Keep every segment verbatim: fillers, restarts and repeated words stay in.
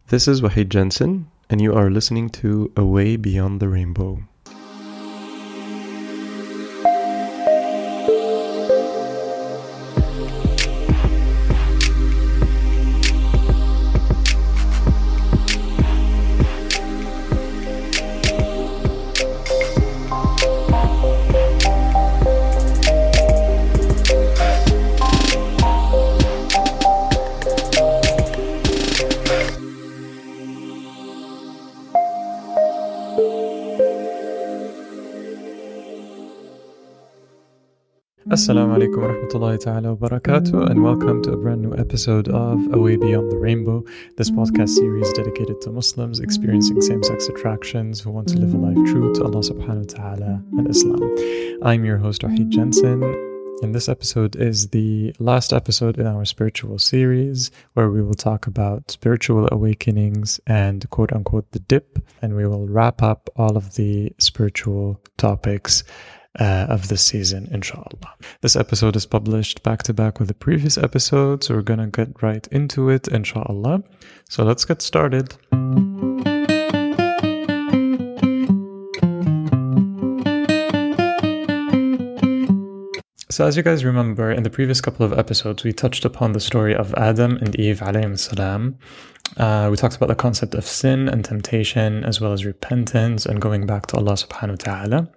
This is Wahid Jensen, and you are listening to Away Beyond the Rainbow. Assalamu alaikum wa rahmatullahi ta'ala wa barakatuh, and welcome to a brand new episode of Away Beyond the Rainbow, this podcast series dedicated to Muslims experiencing same-sex attractions who want to live a life true to Allah subhanahu wa ta'ala and Islam. I'm your host, Wahid Jensen, and this episode is the last episode in our spiritual series where we will talk about spiritual awakenings and quote-unquote the dip, and we will wrap up all of the spiritual topics Uh, of this season, inshallah. This episode is published back-to-back with the previous episode, so we're gonna get right into it, inshallah. So let's get started. So as you guys remember, in the previous couple of episodes, we touched upon the story of Adam and Eve alayhim salam. Uh, we talked about the concept of sin and temptation, as well as repentance and going back to Allah subhanahu wa ta'ala.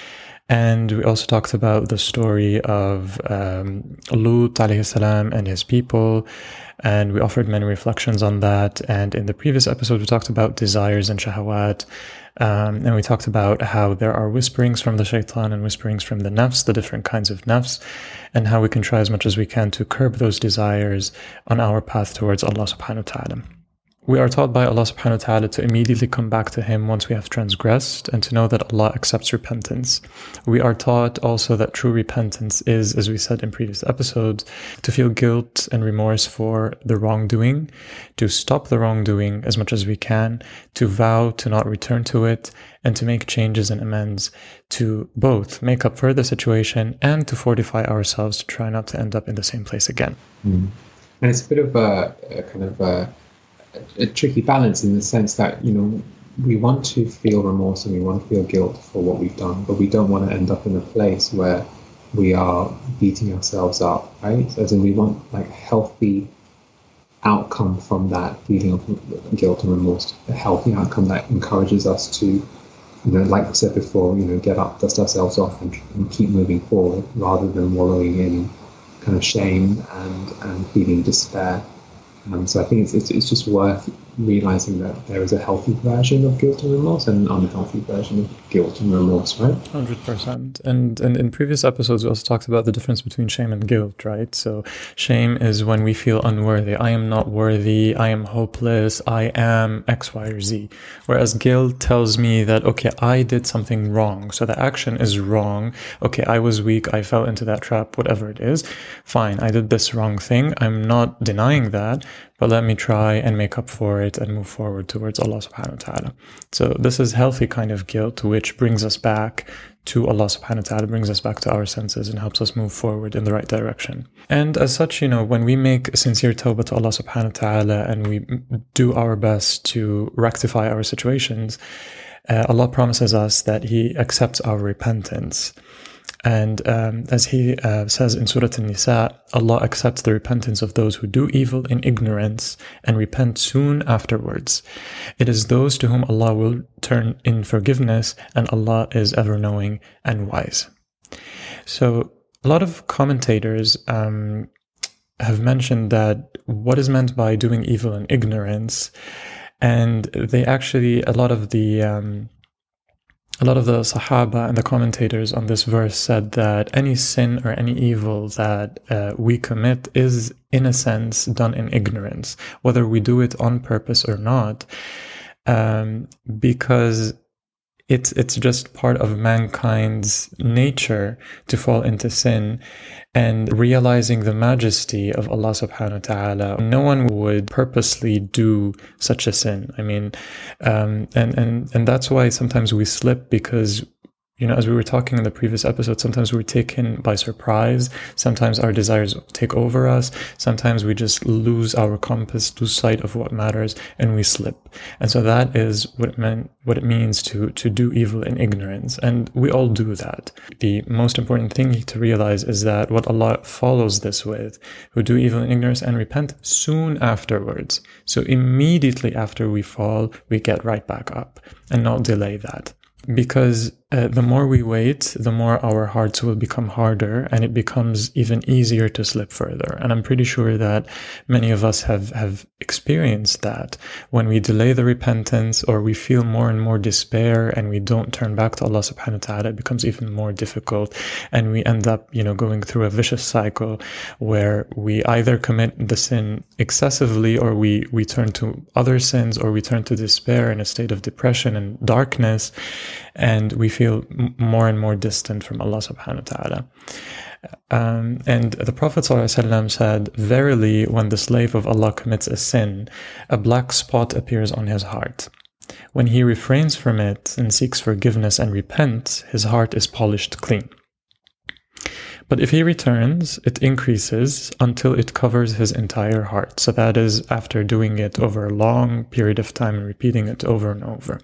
And we also talked about the story of um, Lut alayhi salam and his people, and we offered many reflections on that. And in the previous episode, we talked about desires and shahawat, um, and we talked about how there are whisperings from the shaitan and whisperings from the nafs, the different kinds of nafs, and how we can try as much as we can to curb those desires on our path towards Allah subhanahu wa ta'ala. We are taught by Allah subhanahu wa ta'ala to immediately come back to Him once we have transgressed, and to know that Allah accepts repentance. We are taught also that true repentance is, as we said in previous episodes, to feel guilt and remorse for the wrongdoing, to stop the wrongdoing as much as we can, to vow to not return to it, and to make changes and amends, to both make up for the situation and to fortify ourselves to try not to end up in the same place again. Mm. And it's a bit of a, a kind of a a tricky balance in the sense that, you know, we want to feel remorse and we want to feel guilt for what we've done, but we don't want to end up in a place where we are beating ourselves up, right? As in, we want like healthy outcome from that feeling of guilt and remorse, a healthy outcome that encourages us to, you know, like I said before, you know, get up, dust ourselves off and, and keep moving forward rather than wallowing in kind of shame and, and feeling despair. Um, so I think it's, it's it's just worth realizing that there is a healthy version of guilt and remorse and an unhealthy version of guilt and remorse, right? one hundred percent. And, and in previous episodes, we also talked about the difference between shame and guilt, right? So shame is when we feel unworthy. I am not worthy. I am hopeless. I am X, Y, or Z. Whereas guilt tells me that, okay, I did something wrong. So the action is wrong. Okay, I was weak. I fell into that trap, whatever it is. Fine, I did this wrong thing. I'm not denying that, but let me try and make up for it and move forward towards Allah subhanahu wa ta'ala. So this is healthy kind of guilt, which brings us back to Allah subhanahu wa ta'ala, brings us back to our senses and helps us move forward in the right direction. And as such, you know, when we make sincere tawbah to Allah subhanahu wa ta'ala and we do our best to rectify our situations, uh, Allah promises us that He accepts our repentance. And um, as He uh, says in Surah An-Nisa, Allah accepts the repentance of those who do evil in ignorance and repent soon afterwards. It is those to whom Allah will turn in forgiveness, and Allah is ever-knowing and wise. So a lot of commentators um, have mentioned that what is meant by doing evil in ignorance, and they actually, a lot of the... Um, A lot of the Sahaba and the commentators on this verse said that any sin or any evil that uh, we commit is, in a sense, done in ignorance, whether we do it on purpose or not, um, because it's it's just part of mankind's nature to fall into sin. And realizing the majesty of Allah subhanahu wa ta'ala, no one would purposely do such a sin. I mean, um, and, and, and that's why sometimes we slip, because you know, as we were talking in the previous episode, sometimes we're taken by surprise. Sometimes our desires take over us. Sometimes we just lose our compass, lose sight of what matters, and we slip. And so that is what it meant, what it means to, to do evil in ignorance. And we all do that. The most important thing to realize is that what Allah follows this with, who do evil in ignorance and repent soon afterwards. So immediately after we fall, we get right back up and not delay that. Because uh, the more we wait, the more our hearts will become harder, and it becomes even easier to slip further. And I'm pretty sure that many of us have, have experienced that. When we delay the repentance, or we feel more and more despair and we don't turn back to Allah subhanahu wa ta'ala, it becomes even more difficult. And we end up, you know, going through a vicious cycle where we either commit the sin excessively, or we, we turn to other sins, or we turn to despair in a state of depression and darkness, and we feel more and more distant from Allah subhanahu wa ta'ala. Um, and the Prophet ﷺ said, "Verily, when the slave of Allah commits a sin, a black spot appears on his heart. When he refrains from it and seeks forgiveness and repents, his heart is polished clean. But if he returns, it increases until it covers his entire heart." So that is after doing it over a long period of time and repeating it over and over.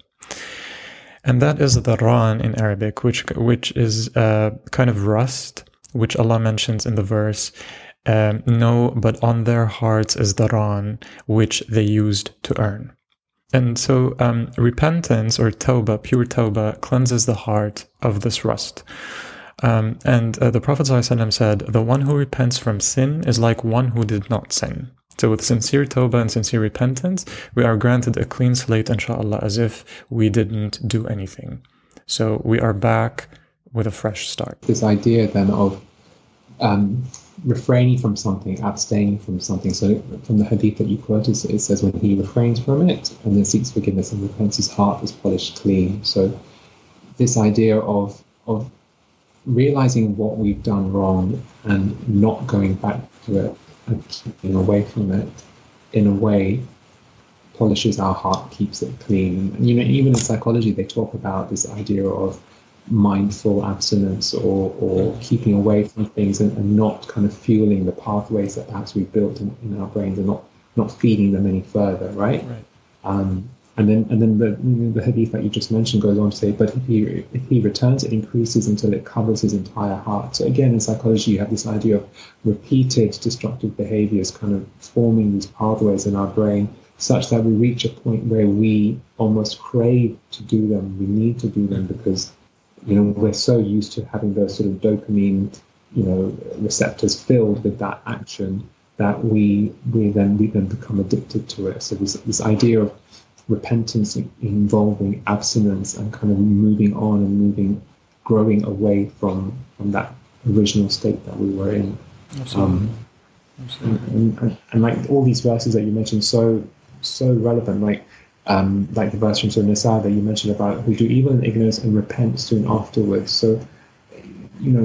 And that is the ran in Arabic, which which is a kind of rust, which Allah mentions in the verse, um, "No, but on their hearts is the ran, which they used to earn." And so um, repentance, or tawbah, pure tawbah, cleanses the heart of this rust. Um, and uh, the Prophet ﷺ said, "The one who repents from sin is like one who did not sin." So with sincere tawbah and sincere repentance, we are granted a clean slate, inshallah, as if we didn't do anything. So we are back with a fresh start. This idea then of um, refraining from something, abstaining from something. So from the hadith that you quoted, it says when he refrains from it and then seeks forgiveness and repents, his heart is polished clean. So this idea of of realizing what we've done wrong and not going back to it and keeping away from it, in a way, polishes our heart, keeps it clean. And, you know, even in psychology, they talk about this idea of mindful abstinence, or, or keeping away from things and, and not kind of fueling the pathways that perhaps we've built in, in our brains, and not, not feeding them any further, right? Right. Um, and then and then the, the hadith that you just mentioned goes on to say, but if he, if he returns, it increases until it covers his entire heart. So again, in psychology, you have this idea of repeated destructive behaviors kind of forming these pathways in our brain, such that we reach a point where we almost crave to do them. We need to do them because, you know, we're so used to having those sort of dopamine, you know, receptors filled with that action that we we then we then become addicted to it. So this this idea of repentance involving abstinence and kind of moving on and moving, growing away from from that original state that we were in. Absolutely. Um, Absolutely. And, and, and like all these verses that you mentioned, so so relevant. Like um, like the verse from Surah Nisa that you mentioned about who do evil in ignorance and repent soon afterwards. So, you know,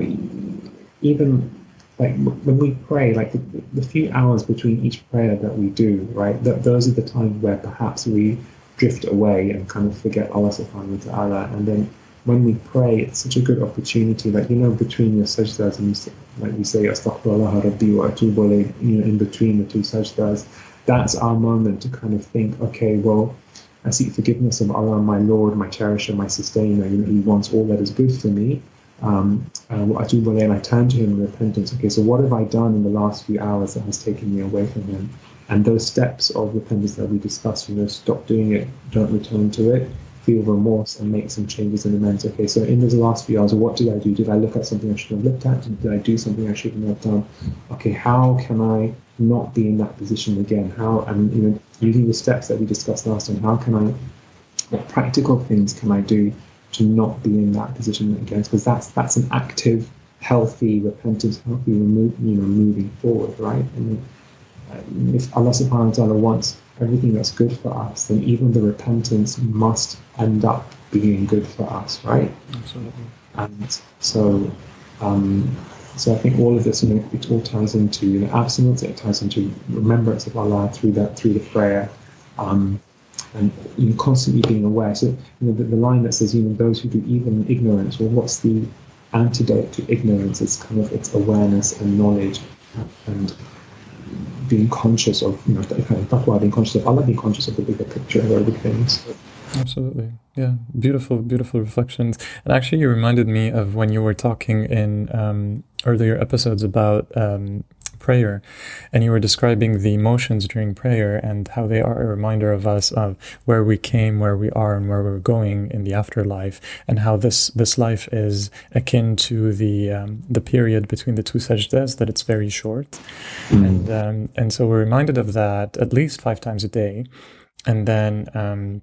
even like when we pray, like the, the few hours between each prayer that we do, right? That those are the times where perhaps we drift away and kind of forget Allah subhanahu wa ta'ala. And then when we pray, it's such a good opportunity, like, you know, between your sajdas, and you say, like we say, astaghfirullah rabbi wa atubu ilayh, you know, in between the two sajdas, that's our moment to kind of think, okay, well, I seek forgiveness of Allah, my Lord, my cherisher, my sustainer. You know, He wants all that is good for me. Um, and I do and I turn to Him in repentance. Okay, so what have I done in the last few hours that has taken me away from Him? And those steps of repentance that we discussed, you know, stop doing it, don't return to it, feel remorse, and make some changes and amends. Okay, so in those last few hours, what did I do? Did I look at something I shouldn't have looked at? Did I do something I shouldn't have done? Okay, how can I not be in that position again? How, and you know, using the steps that we discussed last time, how can I, what practical things can I do to not be in that position again? Because that's that's an active, healthy repentance, healthy remove, you know, moving forward, right? And uh, if Allah subhanahu wa ta'ala wants everything that's good for us, then even the repentance must end up being good for us, right? Absolutely. And so, um, so I think all of this, you know, it all ties into, you know, abstinence. It ties into remembrance of Allah through that, through the prayer, um, and you know, constantly being aware. So you know, the, the line that says, you know, those who do evil in ignorance, well, what's the antidote to ignorance? It's kind of it's awareness and knowledge and being conscious of, you know, kind of taqwa, being conscious of Allah, being conscious of the bigger picture of everything. So, absolutely. Yeah. Beautiful, beautiful reflections. And actually, you reminded me of when you were talking in um, earlier episodes about um, prayer, and you were describing the emotions during prayer and how they are a reminder of us of where we came, where we are, and where we're going in the afterlife, and how this this life is akin to the um, the period between the two sajdas, that it's very short. Mm. And um, and so we're reminded of that at least five times a day. And then um,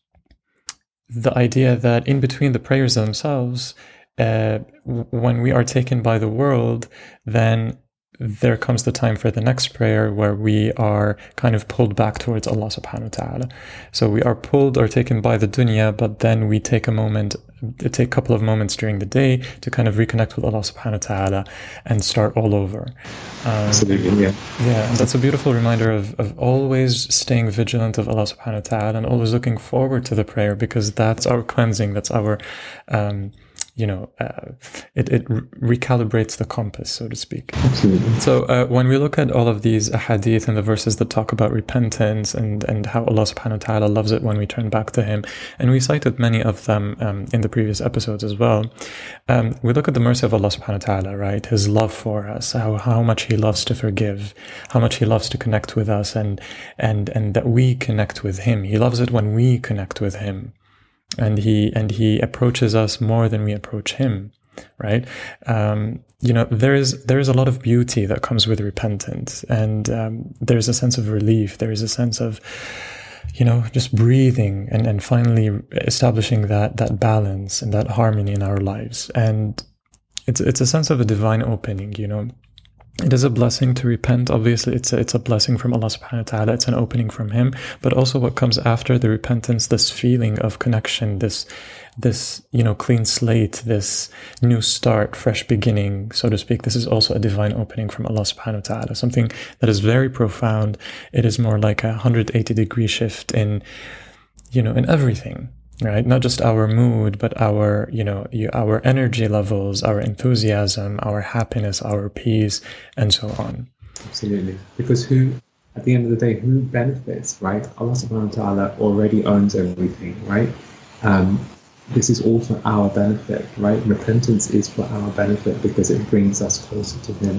the idea that in between the prayers themselves, uh, w- when we are taken by the world, then there comes the time for the next prayer where we are kind of pulled back towards Allah subhanahu wa ta'ala. So we are pulled or taken by the dunya, but then we take a moment, take a couple of moments during the day to kind of reconnect with Allah subhanahu wa ta'ala and start all over. Um, Absolutely, yeah. Yeah, and that's a beautiful reminder of, of always staying vigilant of Allah subhanahu wa ta'ala and always looking forward to the prayer, because that's our cleansing, that's our... Um, you know, uh, it, it recalibrates the compass, so to speak. Absolutely. So uh, when we look at all of these ahadith and the verses that talk about repentance and, and how Allah subhanahu wa ta'ala loves it when we turn back to Him, and we cited many of them um, in the previous episodes as well, um, we look at the mercy of Allah subhanahu wa ta'ala, right? His love for us, how, how much He loves to forgive, how much He loves to connect with us, and, and, and that we connect with Him. He loves it when we connect with Him. And he and he approaches us more than we approach him, right? Um, you know, there is there is a lot of beauty that comes with repentance, and um, there's a sense of relief. There is a sense of, you know, just breathing and, and finally establishing that that balance and that harmony in our lives. And it's it's a sense of a divine opening, you know. It is a blessing to repent. Obviously, it's a, it's a blessing from Allah subhanahu wa ta'ala. It's an opening from Him. But also what comes after the repentance, this feeling of connection, this, this, you know, clean slate, this new start, fresh beginning, so to speak. This is also a divine opening from Allah subhanahu wa ta'ala. Something that is very profound. It is more like a one hundred eighty degree shift in, you know, in everything. Right? Not just our mood, but our, you know, our energy levels, our enthusiasm, our happiness, our peace, and so on. Absolutely. Because who, at the end of the day, who benefits, right? Allah subhanahu wa ta'ala already owns everything, right? Um, this is all for our benefit, right? Repentance is for our benefit because it brings us closer to Him.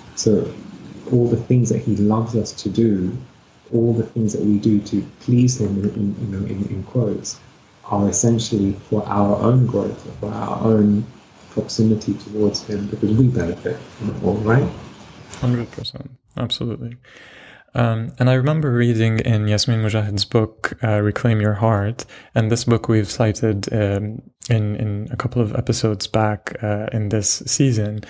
So all the things that He loves us to do, all the things that we do to please Him, in, you know, in, in quotes, are essentially for our own growth, for our own proximity towards Him, because we benefit from it all, right? one hundred percent. Absolutely. Um, and I remember reading in Yasmin Mujahid's book, uh, Reclaim Your Heart, and this book we've cited um, in, in a couple of episodes back uh, in this season.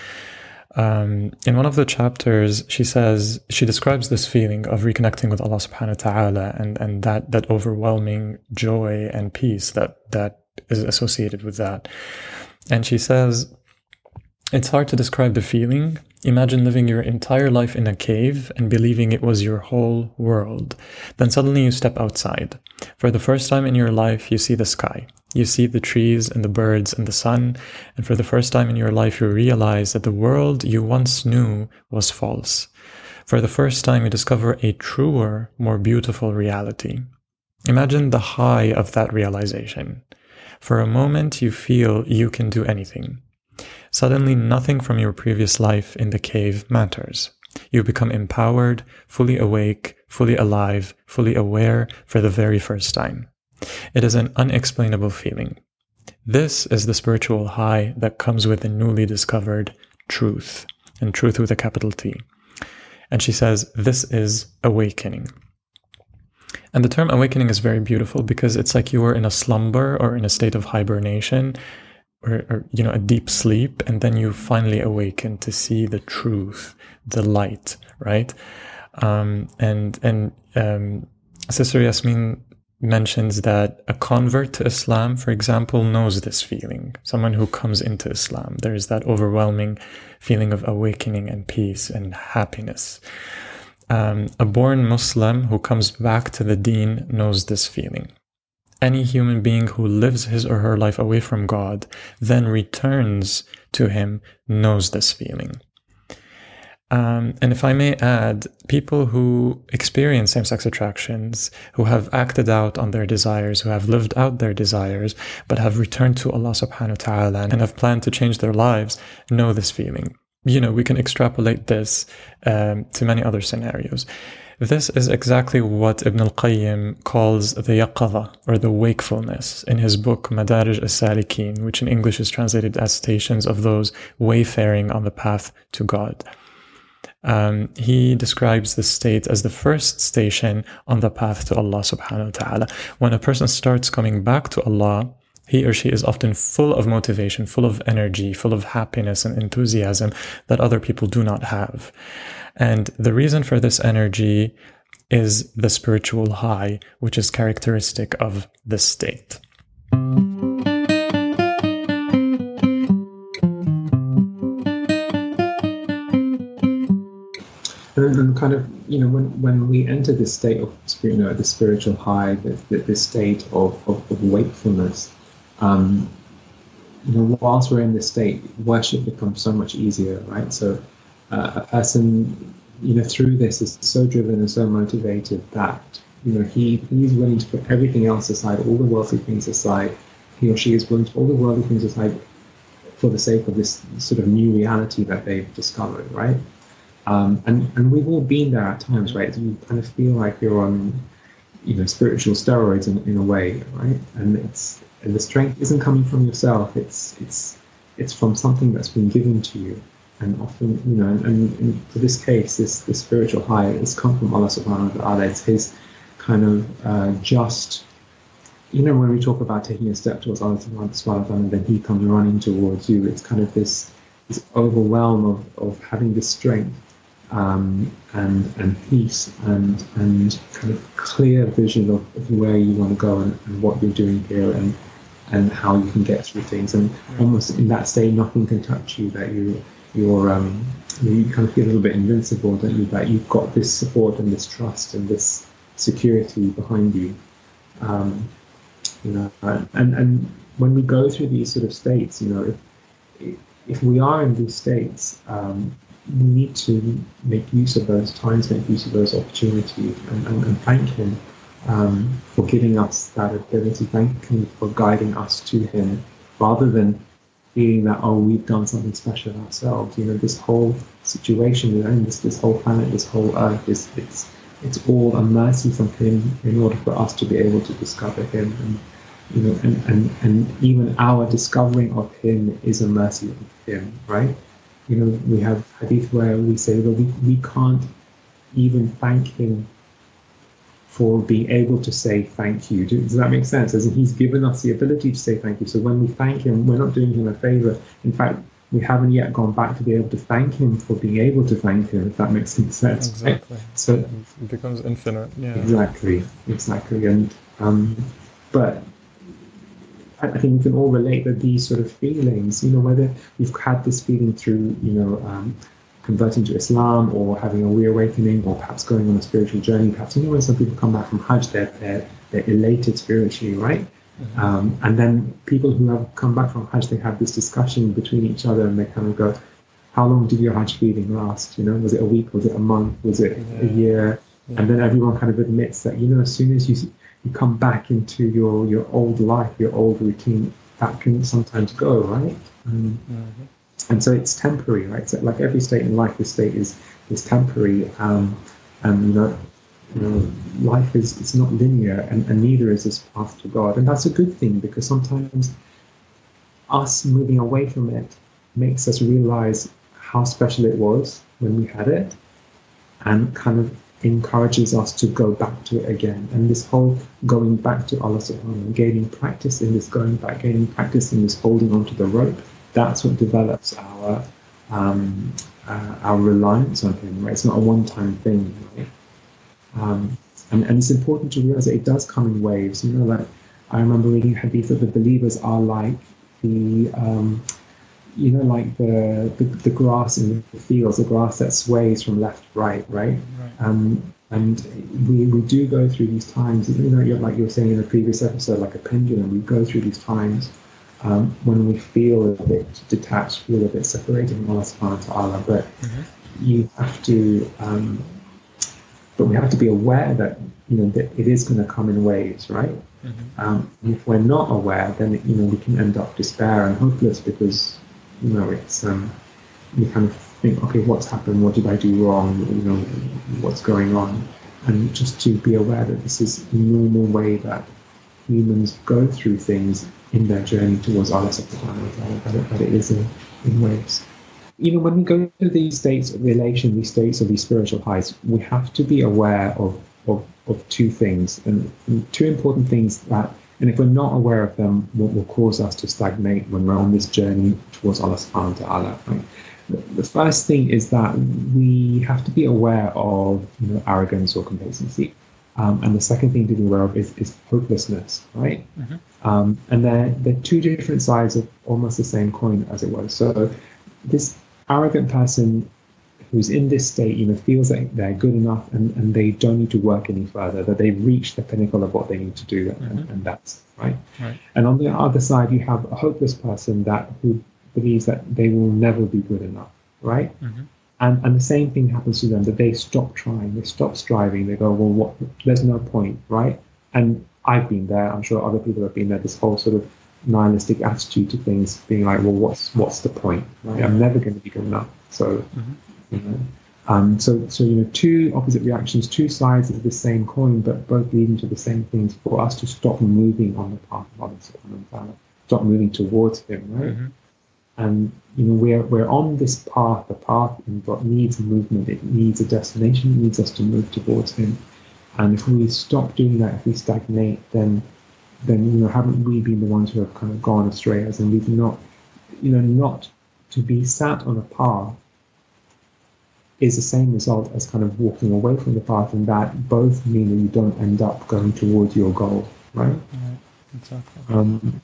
Um, in one of the chapters, she says, she describes this feeling of reconnecting with Allah subhanahu wa ta'ala and, and that, that overwhelming joy and peace that, that is associated with that. And she says, it's hard to describe the feeling. Imagine living your entire life in a cave and believing it was your whole world. Then suddenly you step outside. For the first time in your life, you see the sky. You see the trees and the birds and the sun. And for the first time in your life, you realize that the world you once knew was false. For the first time, you discover a truer, more beautiful reality. Imagine the high of that realization. For a moment, you feel you can do anything. Suddenly, nothing from your previous life in the cave matters. You become empowered, fully awake, fully alive, fully aware for the very first time. It is an unexplainable feeling. This is the spiritual high that comes with the newly discovered truth, and truth with a capital T. And she says, this is awakening. And the term awakening is very beautiful because it's like you were in a slumber or in a state of hibernation, or, or you know, a deep sleep, and then you finally awaken to see the truth, the light, right? Um, and and um, Sister Yasmin mentions that a convert to Islam, for example, knows this feeling. Someone who comes into Islam, there is that overwhelming feeling of awakening and peace and happiness. Um, a born Muslim who comes back to the deen knows this feeling. Any human being who lives his or her life away from God, then returns to him, knows this feeling. Um, and if I may add, people who experience same-sex attractions, who have acted out on their desires, who have lived out their desires, but have returned to Allah subhanahu wa ta'ala and have planned to change their lives, know this feeling. You know, we can extrapolate this um, to many other scenarios. This is exactly what Ibn al-Qayyim calls the yaqadha, or the wakefulness, in his book Madarij as-Salikin, which in English is translated as Stations of Those Wayfaring on the Path to God. Um, he describes this state as the first station on the path to Allah subhanahu wa ta'ala. When a person starts coming back to Allah, he or she is often full of motivation, full of energy, full of happiness and enthusiasm that other people do not have. And the reason for this energy is the spiritual high, which is characteristic of this state. And, and kind of, you know, when, when we enter this state of, you know, the spiritual high, this, this state of, of, of wakefulness, um, you know, whilst we're in this state, worship becomes so much easier, right? So uh, a person, you know, through this is so driven and so motivated that, you know, he he's willing to put everything else aside, all the worldly things aside. He or she is willing to put all the worldly things aside for the sake of this sort of new reality that they've discovered, right? Um, and, and we've all been there at times, right? So you kind of feel like you're on, you know, spiritual steroids in, in a way, right? And it's and the strength isn't coming from yourself. It's it's it's from something that's been given to you. And often, you know, and, and in for this case, this this spiritual high has come from Allah subhanahu wa ta'ala. It's His kind of uh, just, you know, when we talk about taking a step towards Allah subhanahu wa ta'ala, and then He comes running towards you, it's kind of this this overwhelm of, of having this strength. Um, and and peace and and kind of clear vision of, of where you want to go and, and what you're doing here and and how you can get through things, and almost in that state nothing can touch you, that you you're um, you kind of feel a little bit invincible, don't you, that you've got this support and this trust and this security behind you, um, you know and and when we go through these sort of states, you know if if we are in these states, um, we need to make use of those times, make use of those opportunities, and, and, and thank Him um, for giving us that ability, thank Him for guiding us to Him, rather than feeling that, oh, we've done something special ourselves. You know, this whole situation, you know, this this whole planet, this whole earth, is it's it's all a mercy from Him in order for us to be able to discover Him. And you know, and, and, and even our discovering of Him is a mercy of Him, right? You know, we have hadith where we say that we, we can't even thank Him for being able to say thank you. Does that make sense? As in, He's given us the ability to say thank you. So when we thank Him, we're not doing Him a favor. In fact, we haven't yet gone back to be able to thank Him for being able to thank Him, if that makes any sense. Exactly. Right? So it becomes infinite. Yeah. Exactly. Exactly. And um, but I think we can all relate that these sort of feelings, you know, whether you've had this feeling through, you know, um, converting to Islam, or having a reawakening, or perhaps going on a spiritual journey. Perhaps, you know, when some people come back from Hajj, they're they're, they're elated spiritually, right? Mm-hmm. Um, and then people who have come back from Hajj, they have this discussion between each other, and they kind of go, "How long did your Hajj feeling last? You know, was it a week? Was it a month? Was it yeah. a year?" Yeah. And then everyone kind of admits that, you know, as soon as you you come back into your, your old life, your old routine, that can sometimes go, right? Um, mm-hmm. And so it's temporary, right? So like every state in life, this state is is temporary, um, and you know, you know, life is it's not linear, and, and neither is this path to God, and that's a good thing, because sometimes us moving away from it makes us realize how special it was when we had it, and kind of encourages us to go back to it again. And this whole going back to Allah subhanahu wa ta'ala, gaining practice in this going back, gaining practice in this holding onto the rope, that's what develops our um, uh, our reliance on Him, right? It's not a one-time thing, right? Um, and, and it's important to realize that it does come in waves. You know, like I remember reading a hadith that the believers are like the um, you know, like the, the the grass in the fields, the grass that sways from left to right, right? Right. Um, and we, we do go through these times, you know, you're, like you were saying in the previous episode, like a pendulum, we go through these times um, when we feel a bit detached, feel a bit separated from Allah subhanahu wa ta'ala, but mm-hmm. you have to, um, but we have to be aware that, you know, that it is going to come in waves, right? Mm-hmm. Um, if we're not aware, then, you know, we can end up despair and hopeless because, you know, it's, um, we kind of think, okay, what's happened? What did I do wrong? You know, what's going on? And just to be aware that this is a normal way that humans go through things in their journey towards Allah subhanahu wa ta'ala, that it, that it is in, in waves. Even when we go to these states of elation, these states of these spiritual highs, we have to be aware of, of, of two things, and, and two important things that, and if we're not aware of them, what will cause us to stagnate when we're on this journey towards Allah subhanahu wa ta'ala. Right? The first thing is that we have to be aware of, you know, arrogance or complacency. Um, and the second thing to be aware of is, is hopelessness, right? Mm-hmm. Um, and they're, they're two different sides of almost the same coin, as it were. So this arrogant person who's in this state, you know, feels that they're good enough and, and they don't need to work any further, that they've reached the pinnacle of what they need to do, mm-hmm. and, and that's right? right. And on the other side, you have a hopeless person that who believes that they will never be good enough, right? Mm-hmm. And and the same thing happens to them, that they stop trying, they stop striving, they go, well, what? There's no point, right? And I've been there, I'm sure other people have been there, this whole sort of nihilistic attitude to things, being like, well, what's what's the point, right? I'm never going to be good enough. So, mm-hmm. you know, um, so so you know, two opposite reactions, two sides of the same coin, but both leading to the same things, for us to stop moving on the path of Allah subhanahu wa ta'ala, stop moving towards Him, right? Mm-hmm. And you know, we're we're on this path, the path that needs movement, it needs a destination, it needs us to move towards Him. And if we stop doing that, if we stagnate, then then you know, haven't we been the ones who have kind of gone astray? As in, we've not, you know, not to be sat on a path is the same result as kind of walking away from the path, and that both mean that you don't end up going towards your goal, right? Right, exactly. Um,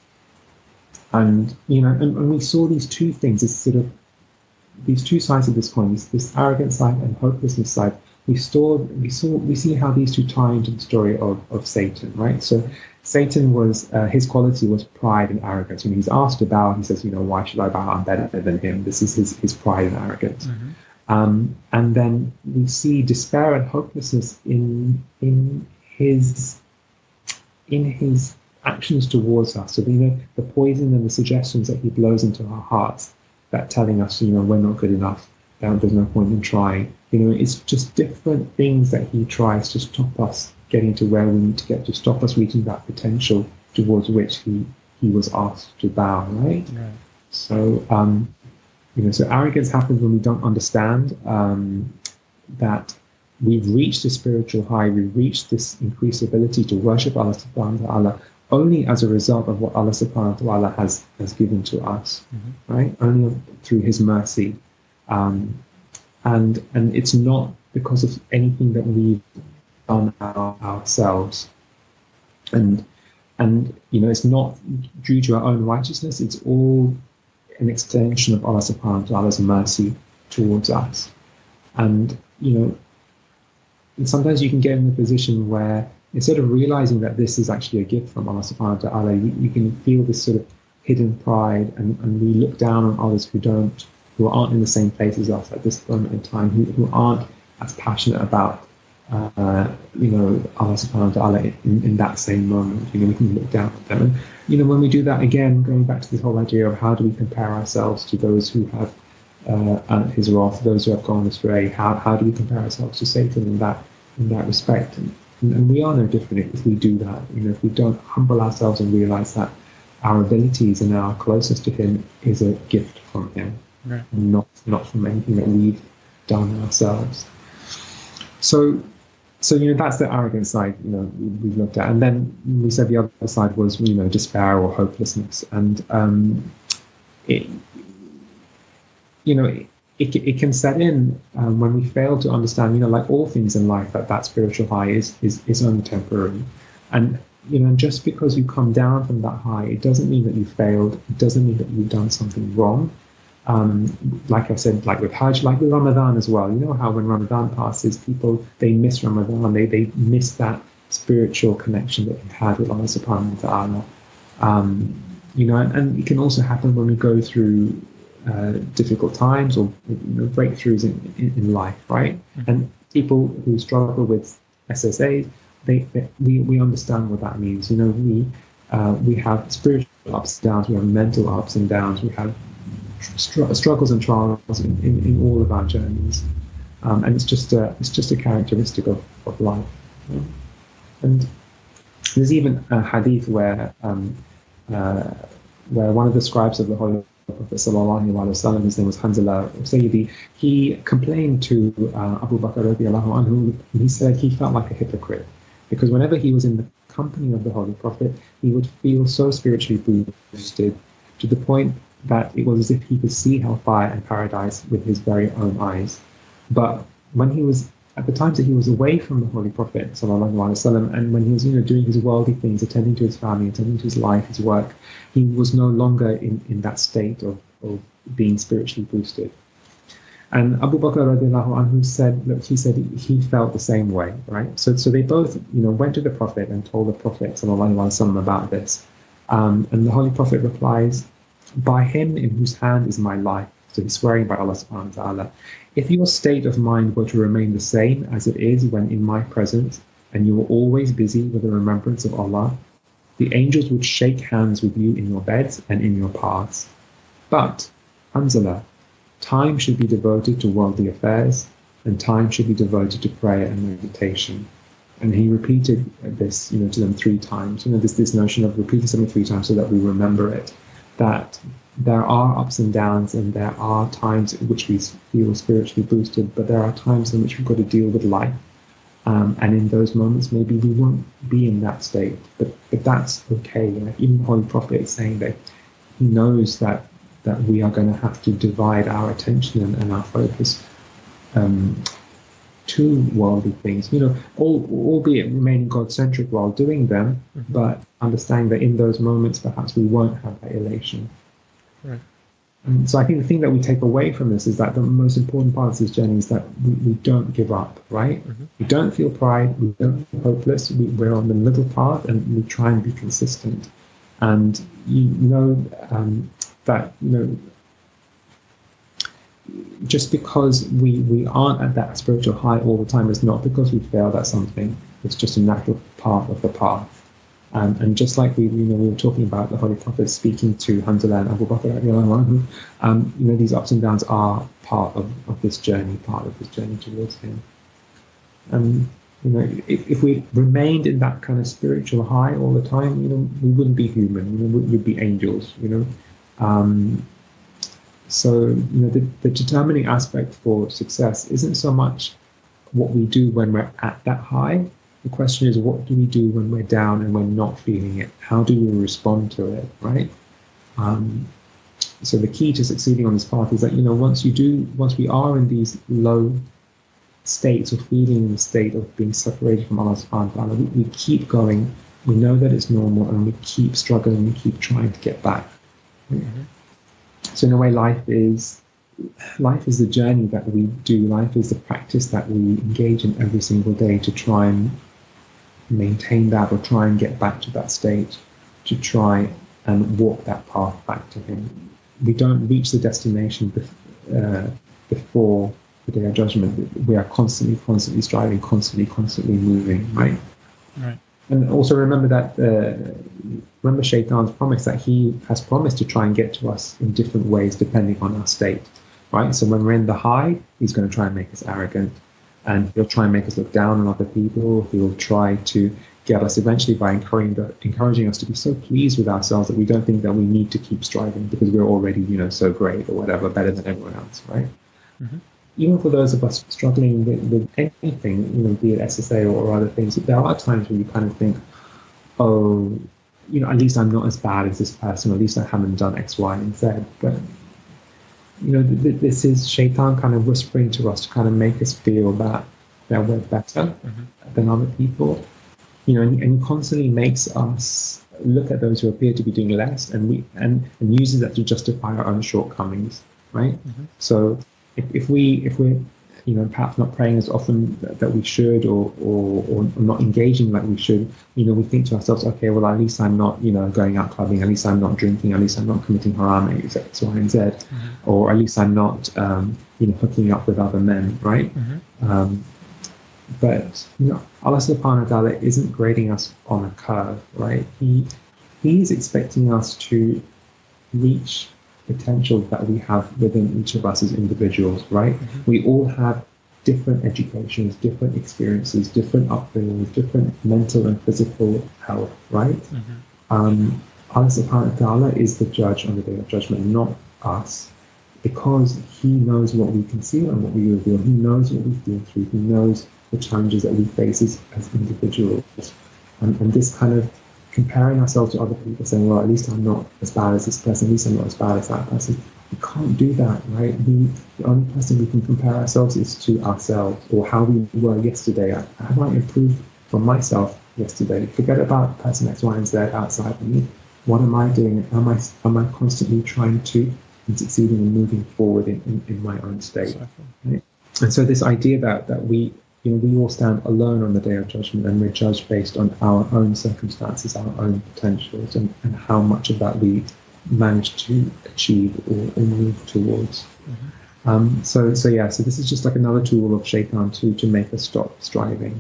And you know, and, and we saw these two things, this sort of these two sides of this coin, this, this arrogant side and hopelessness side. We saw, we saw, we see how these two tie into the story of, of Satan, right? So Satan was uh, his quality was pride and arrogance. When he's asked to bow, he says, you know, why should I bow? I'm better than him. This is his his pride and arrogance. Mm-hmm. Um, and then we see despair and hopelessness in in his in his. actions towards us. So, you know, the poison and the suggestions that he blows into our hearts, that telling us, you know, we're not good enough, that there's no point in trying. You know, it's just different things that he tries to stop us getting to where we need to get, to stop us reaching that potential towards which he, he was asked to bow, right? Right. So, um, you know, so arrogance happens when we don't understand um, that we've reached a spiritual high, we've reached this increased ability to worship Allah subhanahu wa ta'ala only as a result of what Allah subhanahu wa ta'ala has, has given to us, mm-hmm. right? Only through His mercy. Um, and and it's not because of anything that we've done our, ourselves. And, and, you know, it's not due to our own righteousness, it's all an extension of Allah subhanahu wa ta'ala's mercy towards us. And, you know, and sometimes you can get in a position where instead of realizing that this is actually a gift from Allah subhanahu wa ta'ala, you, you can feel this sort of hidden pride, and, and we look down on others who don't, who aren't in the same place as us at this moment in time, who, who aren't as passionate about, uh, you know, Allah subhanahu wa ta'ala in, in that same moment. You know, we can look down at them. And, you know, when we do that, again, going back to this whole idea of how do we compare ourselves to those who have uh, His wrath, those who have gone astray, how, how do we compare ourselves to Satan in that, in that respect? And, And we are no different if we do that. You know, if we don't humble ourselves and realize that our abilities and our closeness to Him is a gift from Him, right. and not not from anything that we've done ourselves. So, so you know, that's the arrogant side. You know, we've looked at, and then we said the other side was, you know, despair or hopelessness, and um, it, you know. It, It, it can set in um, when we fail to understand, you know, like all things in life, that that spiritual high is, is, is only temporary. And, you know, just because you come down from that high, it doesn't mean that you failed. It doesn't mean that you've done something wrong. Um, like I said, like with Hajj, like with Ramadan as well. You know how when Ramadan passes, people, they miss Ramadan, they, they miss that spiritual connection that they had with Allah subhanahu wa ta'ala. Um, you know, and, and it can also happen when we go through uh, difficult times or you know, breakthroughs in, in, in life, right? Mm-hmm. And people who struggle with S S A, they, they we, we understand what that means. You know, we uh, we have spiritual ups and downs, we have mental ups and downs, we have str- struggles and trials in, in, in all of our journeys, um, and it's just a it's just a characteristic of, of life. You know? And there's even a hadith where um, uh, where one of the scribes of the Holy Prophet sallallahu alaihi wasallam, his name was Hanzala Sayyidi, he complained to uh, Abu Bakr radiallahu anhu, and he said he felt like a hypocrite because whenever he was in the company of the Holy Prophet, he would feel so spiritually boosted to the point that it was as if he could see hellfire and paradise with his very own eyes. But when he was at the times that he was away from the Holy Prophet sallallahu alaihi wasallam, and when he was, you know, doing his worldly things, attending to his family, attending to his life, his work, he was no longer in, in that state of, of being spiritually boosted. And Abu Bakr radiallahu anhu said, look, he said he, he felt the same way, right? So, so they both, you know, went to the Prophet and told the Prophet sallallahu alaihi wasallam about this. Um, and the Holy Prophet replies, by him in whose hand is my life. So he's swearing by Allah subhanahu wa ta'ala. If your state of mind were to remain the same as it is when in my presence, and you were always busy with the remembrance of Allah, the angels would shake hands with you in your beds and in your paths. But, Hanzala, time should be devoted to worldly affairs, and time should be devoted to prayer and meditation. And he repeated this, you know, to them three times. You know, this this notion of repeating something three times so that we remember it. That there are ups and downs, and there are times in which we feel spiritually boosted, but there are times in which we've got to deal with life. Um, and in those moments, maybe we won't be in that state, but but that's okay. Like even the Holy Prophet is saying that he knows that that we are going to have to divide our attention and, and our focus um, to worldly things. You know, all, albeit remaining God-centric while doing them, mm-hmm. but understanding that in those moments, perhaps we won't have that elation. Right. And so I think the thing that we take away from this is that the most important part of this journey is that we, we don't give up, right? Mm-hmm. We don't feel pride, we don't feel hopeless, we, we're on the middle path, and we try and be consistent. And you know um, that, you know, just because we, we aren't at that spiritual high all the time is not because we failed at something. It's just a natural part of the path. Um, and just like we, you know, we were talking about the Holy Prophet speaking to Hanzala and Abu Bakr, um, you know, these ups and downs are part of, of this journey, part of this journey towards him. And you know, if, if we remained in that kind of spiritual high all the time, you know, we wouldn't be human. You know, we'd be angels. You know, um, so you know, the, the determining aspect for success isn't so much what we do when we're at that high. The question is, what do we do when we're down and we're not feeling it? How do we respond to it, right? Um, so the key to succeeding on this path is that, you know, once you do, once we are in these low states or feeling in the state of being separated from Allah subhanahu wa ta'ala, we, we keep going. We know that it's normal, and we keep struggling, we keep trying to get back. Mm-hmm. So in a way, life is life is the journey that we do. Life is the practice that we engage in every single day to try and maintain that, or try and get back to that state, to try and walk that path back to him. We don't reach the destination bef- uh, before the day of judgment. We are constantly, constantly striving, constantly, constantly moving, right? Right. And also remember that, uh, remember Shaitan's promise that he has promised to try and get to us in different ways depending on our state, right? So when we're in the high, he's going to try and make us arrogant, and he'll try and make us look down on other people. He'll try to get us eventually by encouraging, encouraging us to be so pleased with ourselves that we don't think that we need to keep striving because we're already, you know, so great or whatever, better than everyone else, right? Mm-hmm. Even for those of us struggling with, with anything, you know, be it S S A or, or other things, there are times when you kind of think, oh, you know, at least I'm not as bad as this person, or at least I haven't done X, Y, and Z. But, you know, th- th- this is Shaitan kind of whispering to us to kind of make us feel that, that we're better mm-hmm. than other people. You know, and, and he constantly makes us look at those who appear to be doing less, and we and, and uses that to justify our own shortcomings. right? Mm-hmm. So if, if we if we're you know perhaps not praying as often that we should, or, or or not engaging like we should, you know, we think to ourselves, okay, well, at least I'm not you know going out clubbing, at least I'm not drinking, at least I'm not committing haram, X, Y, and Z, Mm-hmm. or at least I'm not um, you know hooking up with other men, right? Mm-hmm. Um, but you know, Allah Subhanahu wa Taala isn't grading us on a curve, right? He He's expecting us to reach potential that we have within each of us as individuals, right? Mm-hmm. We all have different educations, different experiences, different upbringings, different mental and physical health, right? Mm-hmm. Um, Allah Subhanahu wa Taala is the judge on the Day of Judgment, not us, because He knows what we conceal and what we reveal. He knows what we've been through. He knows the challenges that we face as, as individuals. And, and this kind of comparing ourselves to other people, saying, well, at least I'm not as bad as this person, at least I'm not as bad as that person. We can't do that, right? We, the only person we can compare ourselves is to ourselves, or how we were yesterday. Have I improved from myself yesterday? Forget about person X, Y, and Z outside of me. What am I doing? Am I am I constantly trying to and succeeding and moving forward in, in, in my own state? Exactly. Right? And so this idea that that we you know, we all stand alone on the Day of Judgment, and we're judged based on our own circumstances, our own potentials, and, and how much of that we manage to achieve or, or move towards. Mm-hmm. Um, so, so yeah, so this is just like another tool of Shaitan to to make us stop striving.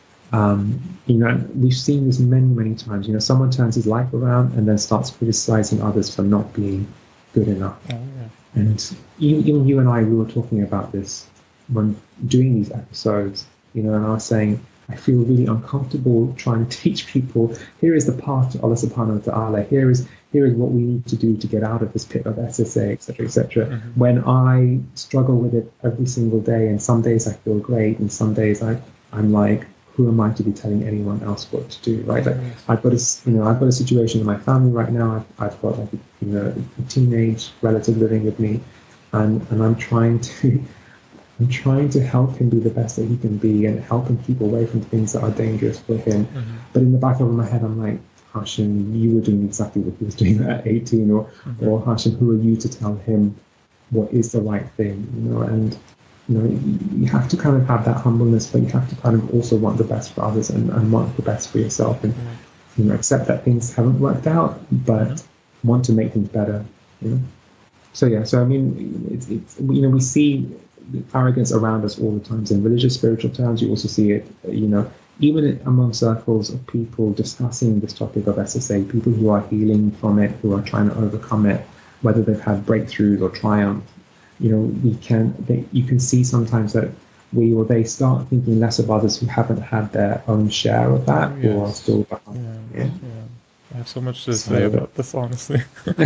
Um, you know, we've seen this many, many times. You know, someone turns his life around and then starts criticizing others for not being good enough. Oh, yeah. And even, even you and I, we were talking about this when doing these episodes, you know, and I was saying, I feel really uncomfortable trying to teach people, here is the path to Allah Subhanahu wa Ta'ala, here is here is what we need to do to get out of this pit of S S A, et cetera, et cetera. Mm-hmm. When I struggle with it every single day, and some days I feel great, and some days I, I'm like, who am I to be telling anyone else what to do, right? Like, I've got a, you know, I've got a situation in my family right now. I've, I've got like, you know, a teenage relative living with me, and and I'm trying to. I'm trying to help him be the best that he can be and help him keep away from things that are dangerous for him. Mm-hmm. But in the back of my head, I'm like, Hashim, you were doing exactly what he was doing at eighteen, or, mm-hmm. or Hashim, who are you to tell him what is the right thing? You know, and you know, you have to kind of have that humbleness, but you have to kind of also want the best for others and, and want the best for yourself, and mm-hmm. you know, accept that things haven't worked out, but mm-hmm. want to make things better. You know, so yeah, so I mean, it's, it's you know, we see arrogance around us all the time. In religious, spiritual terms, you also see it, you know, even among circles of people discussing this topic of S S A, people who are healing from it, who are trying to overcome it, whether they've had breakthroughs or triumph. You know, we can, they, you can see sometimes that we or they start thinking less of others who haven't had their own share of that, oh, yes. or are still behind. Yeah, yeah. yeah. I have so much to say so, about this, honestly,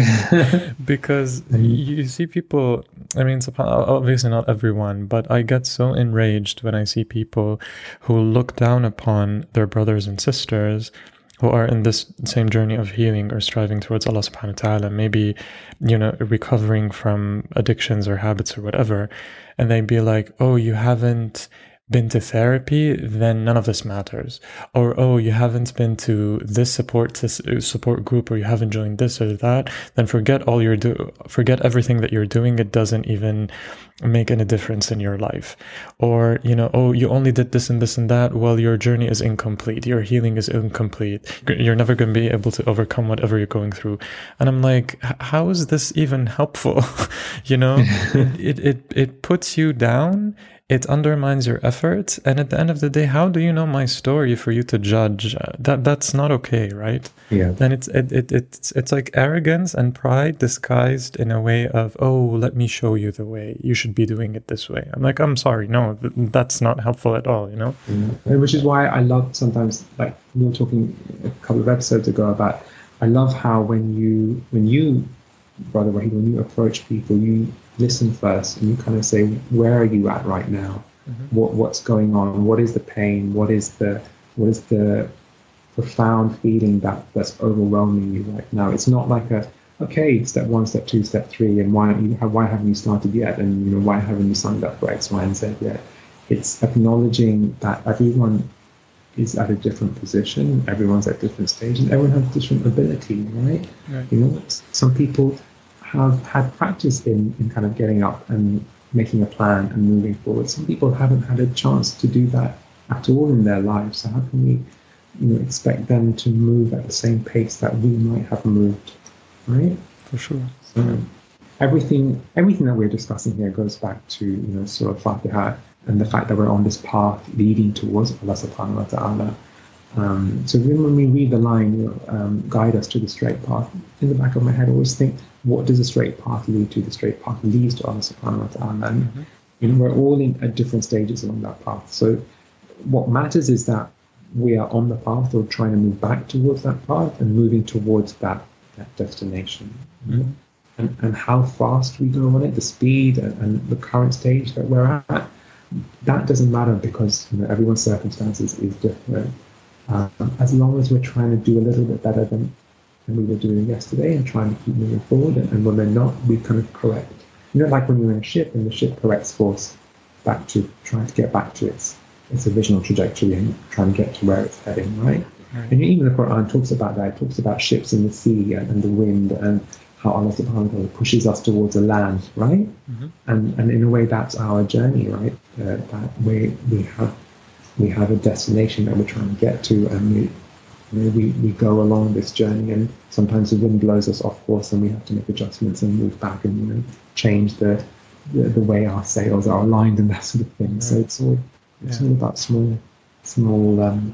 because you see people, I mean, obviously not everyone, but I get so enraged when I see people who look down upon their brothers and sisters who are in this same journey of healing or striving towards Allah subhanahu wa ta'ala, maybe, you know, recovering from addictions or habits or whatever, and they'd be like, oh, you haven't been to therapy, then none of this matters. Or, oh, you haven't been to this support to support group, or you haven't joined this or that, then forget all you're do forget everything that you're doing. It doesn't even make any difference in your life. Or, you know, oh, you only did this and this and that. Well, your journey is incomplete. Your healing is incomplete. You're never going to be able to overcome whatever you're going through. And I'm like, how is this even helpful? You know, it, it, it, it puts you down. It undermines your efforts, and at the end of the day, how do you know my story for you to judge? Uh, that that's not okay, right? Yeah. Then it's it, it it's it's like arrogance and pride disguised in a way of, oh, let me show you the way. You should be doing it this way. I'm like, I'm sorry, no, th- that's not helpful at all, you know. Mm-hmm. And which is why I love sometimes, like we were talking a couple of episodes ago about, I love how when you when you, Brother Wahid, when you approach people, you listen first and you kind of say, where are you at right now? Mm-hmm. What what's going on? What is the pain? What is the what is the profound feeling that that's overwhelming you right now? It's not like a, okay, step one, step two, step three, and why don't you have, why haven't you started yet? And you know, why haven't you signed up for X, Y, and Z yet? It's acknowledging that everyone is at a different position, everyone's at different stages, and everyone has different ability, right? Right. You know, some people have had practice in, in kind of getting up and making a plan and moving forward. Some people haven't had a chance to do that at all in their lives. So how can we, you know, expect them to move at the same pace that we might have moved, right? For sure. So everything, everything that we're discussing here goes back to, you know, Surah Al-Fatiha and the fact that we're on this path leading towards Allah Subhanahu wa Taala. Um, so when we read the line, you know, um, guide us to the straight path, in the back of my head I always think, what does the straight path lead to? The straight path leads to Allah Subhanahu wa Taala. And mm-hmm. you know, we're all in at different stages along that path. So what matters is that we are on the path or trying to move back towards that path and moving towards that, that destination. Mm-hmm. And, and how fast we go on it, the speed and, and the current stage that we're at, that doesn't matter because, you know, everyone's circumstances is different. Um, as long as we're trying to do a little bit better than, than we were doing yesterday and trying to keep moving forward, and, and when we're not, we kind of correct. You know, like when you're in a ship and the ship corrects course back to trying to get back to its its original trajectory and trying to get to where it's heading, right? right. And even the Quran talks about that. It talks about ships in the sea and, and the wind and how Allah subhanahu wa ta'ala pushes us towards the land, right? Mm-hmm. And and in a way, that's our journey, right? Uh, that we we have we have a destination that we're trying to get to, and we you know, we we go along this journey, and sometimes the wind blows us off course, and we have to make adjustments and move back and, you know, change the the, the way our sails are aligned and that sort of thing. Right. So it's all it's yeah. all about small small um,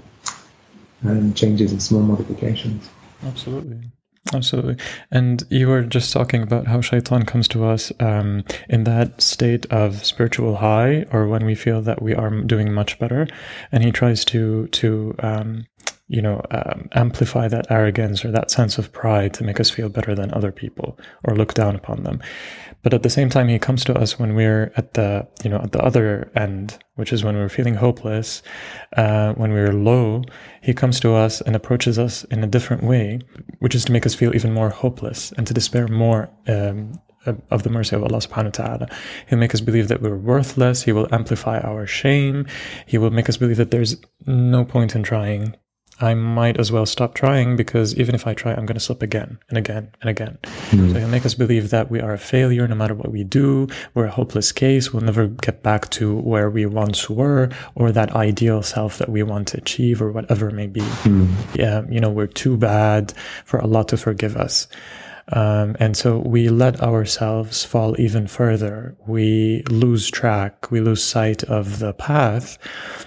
um, changes and small modifications. Absolutely. Absolutely. And you were just talking about how shaitan comes to us um, in that state of spiritual high, or when we feel that we are doing much better, and he tries to to um, you know um, amplify that arrogance or that sense of pride to make us feel better than other people or look down upon them. But at the same time, he comes to us when we're at the, you know, at the other end, which is when we're feeling hopeless, uh, when we're low. He comes to us and approaches us in a different way, which is to make us feel even more hopeless and to despair more um, of the mercy of Allah subhanahu wa ta'ala. He'll make us believe that we're worthless. He will amplify our shame. He will make us believe that there's no point in trying. I might as well stop trying because even if I try, I'm going to slip again and again and again. Mm. So he'll make us believe that we are a failure no matter what we do. We're a hopeless case. We'll never get back to where we once were or that ideal self that we want to achieve or whatever it may be. Mm. Yeah, you know, we're too bad for Allah to forgive us. Um, and so we let ourselves fall even further. We lose track. We lose sight of the path.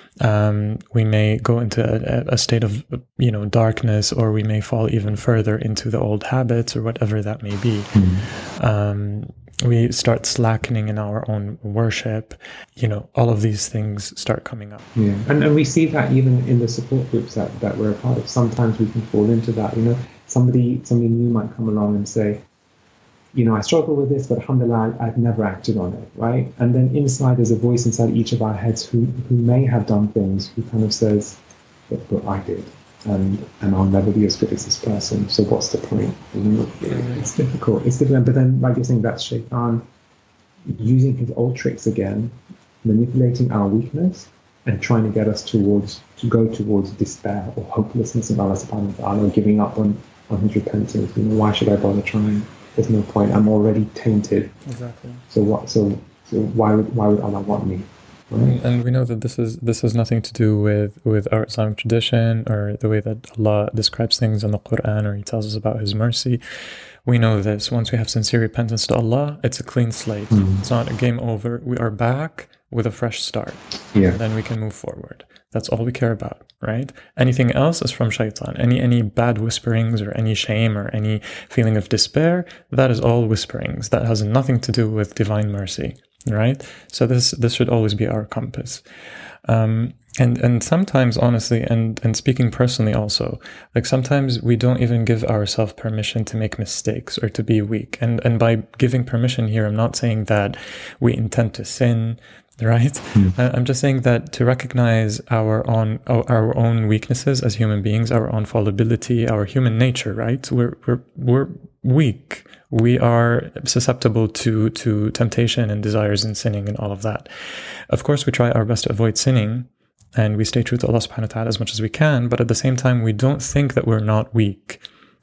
Um, we may go into a, a state of, you know, darkness, or we may fall even further into the old habits or whatever that may be. Mm. Um, we start slackening in our own worship. You know, all of these things start coming up. Yeah, and, and we see that even in the support groups that, that we're a part of. Sometimes we can fall into that. You know, somebody somebody new might come along and say, you know, I struggle with this, but alhamdulillah, I've never acted on it, right? And then inside, there's a voice inside each of our heads who, who may have done things, who kind of says, but, but I did, and and I'll never be as good as this person, so what's the point? You know, it's difficult, it's difficult, but then, like you're saying, that's shaitan using his old tricks again, manipulating our weakness, and trying to get us towards, to go towards despair or hopelessness of Allah subhanahu wa ta'ala, giving up on, on his repentance. You know, why should I bother trying? There's no point. I'm already tainted. Exactly. So what? So, so why would why would Allah want me? Right? And we know that this is this has nothing to do with, with our Islamic tradition or the way that Allah describes things in the Quran, or He tells us about His mercy. We know this. Once we have sincere repentance to Allah, it's a clean slate. Mm. It's not a game over. We are back with a fresh start. Yeah. And then we can move forward. That's all we care about, right? Anything else is from shaitan. Any any bad whisperings or any shame or any feeling of despair, that is all whisperings. That has nothing to do with divine mercy, right? So this this should always be our compass. Um, and and sometimes, honestly, and, and speaking personally also, like sometimes we don't even give ourselves permission to make mistakes or to be weak. And and by giving permission here, I'm not saying that we intend to sin, right? Mm. I'm just saying that to recognize our own our own weaknesses as human beings, our own fallibility, our human nature, right? We're we're we're weak. We are susceptible to to temptation and desires and sinning and all of that. Of course, we try our best to avoid sinning, and we stay true to Allah subhanahu wa ta'ala as much as we can, but at the same time, we don't think that we're not weak.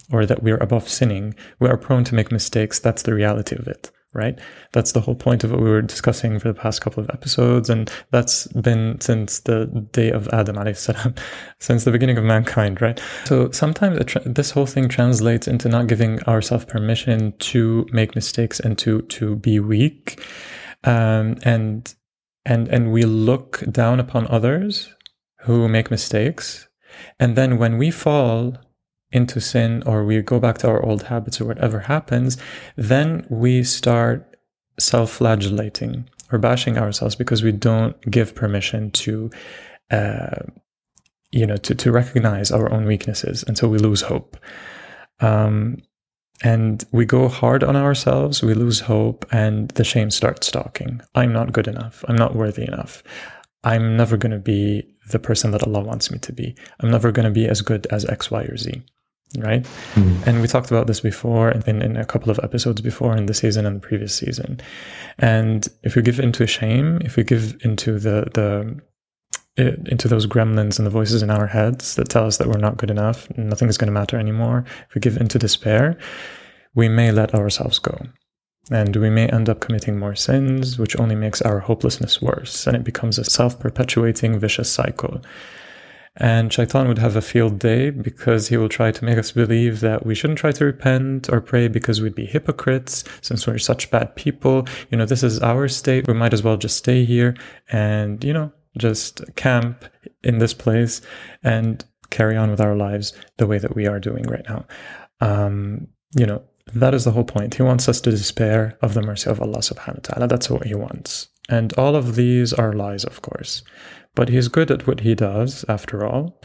or that we're above sinning. We are prone to make mistakes. That's the reality of it, right? That's the whole point of what we were discussing for the past couple of episodes, and that's been since the day of Adam alayhi salam, since the beginning of mankind, right? So sometimes it tra- this whole thing translates into not giving ourselves permission to make mistakes and to to be weak, um, and and and we look down upon others who make mistakes, and then when we fall into sin or we go back to our old habits or whatever happens, then we start self-flagellating or bashing ourselves because we don't give permission to, uh, you know, to, to recognize our own weaknesses. And so we lose hope. Um, and we go hard on ourselves, we lose hope, and the shame starts stalking. I'm not good enough. I'm not worthy enough. I'm never going to be the person that Allah wants me to be. I'm never going to be as good as X, Y, or Z. Right? Mm. And we talked about this before in, in a couple of episodes before in the season and the previous season. And if we give into shame, if we give into the, the into those gremlins and the voices in our heads that tell us that we're not good enough, nothing is going to matter anymore, if we give into despair, we may let ourselves go. And we may end up committing more sins, which only makes our hopelessness worse. And it becomes a self-perpetuating vicious cycle. And Shaitan would have a field day because he will try to make us believe that we shouldn't try to repent or pray because we'd be hypocrites since we're such bad people. You know, this is our state. We might as well just stay here and, you know, just camp in this place and carry on with our lives the way that we are doing right now. Um, you know, that is the whole point. He wants us to despair of the mercy of Allah subhanahu wa ta'ala. That's what he wants. And all of these are lies, of course. But he's good at what he does, after all.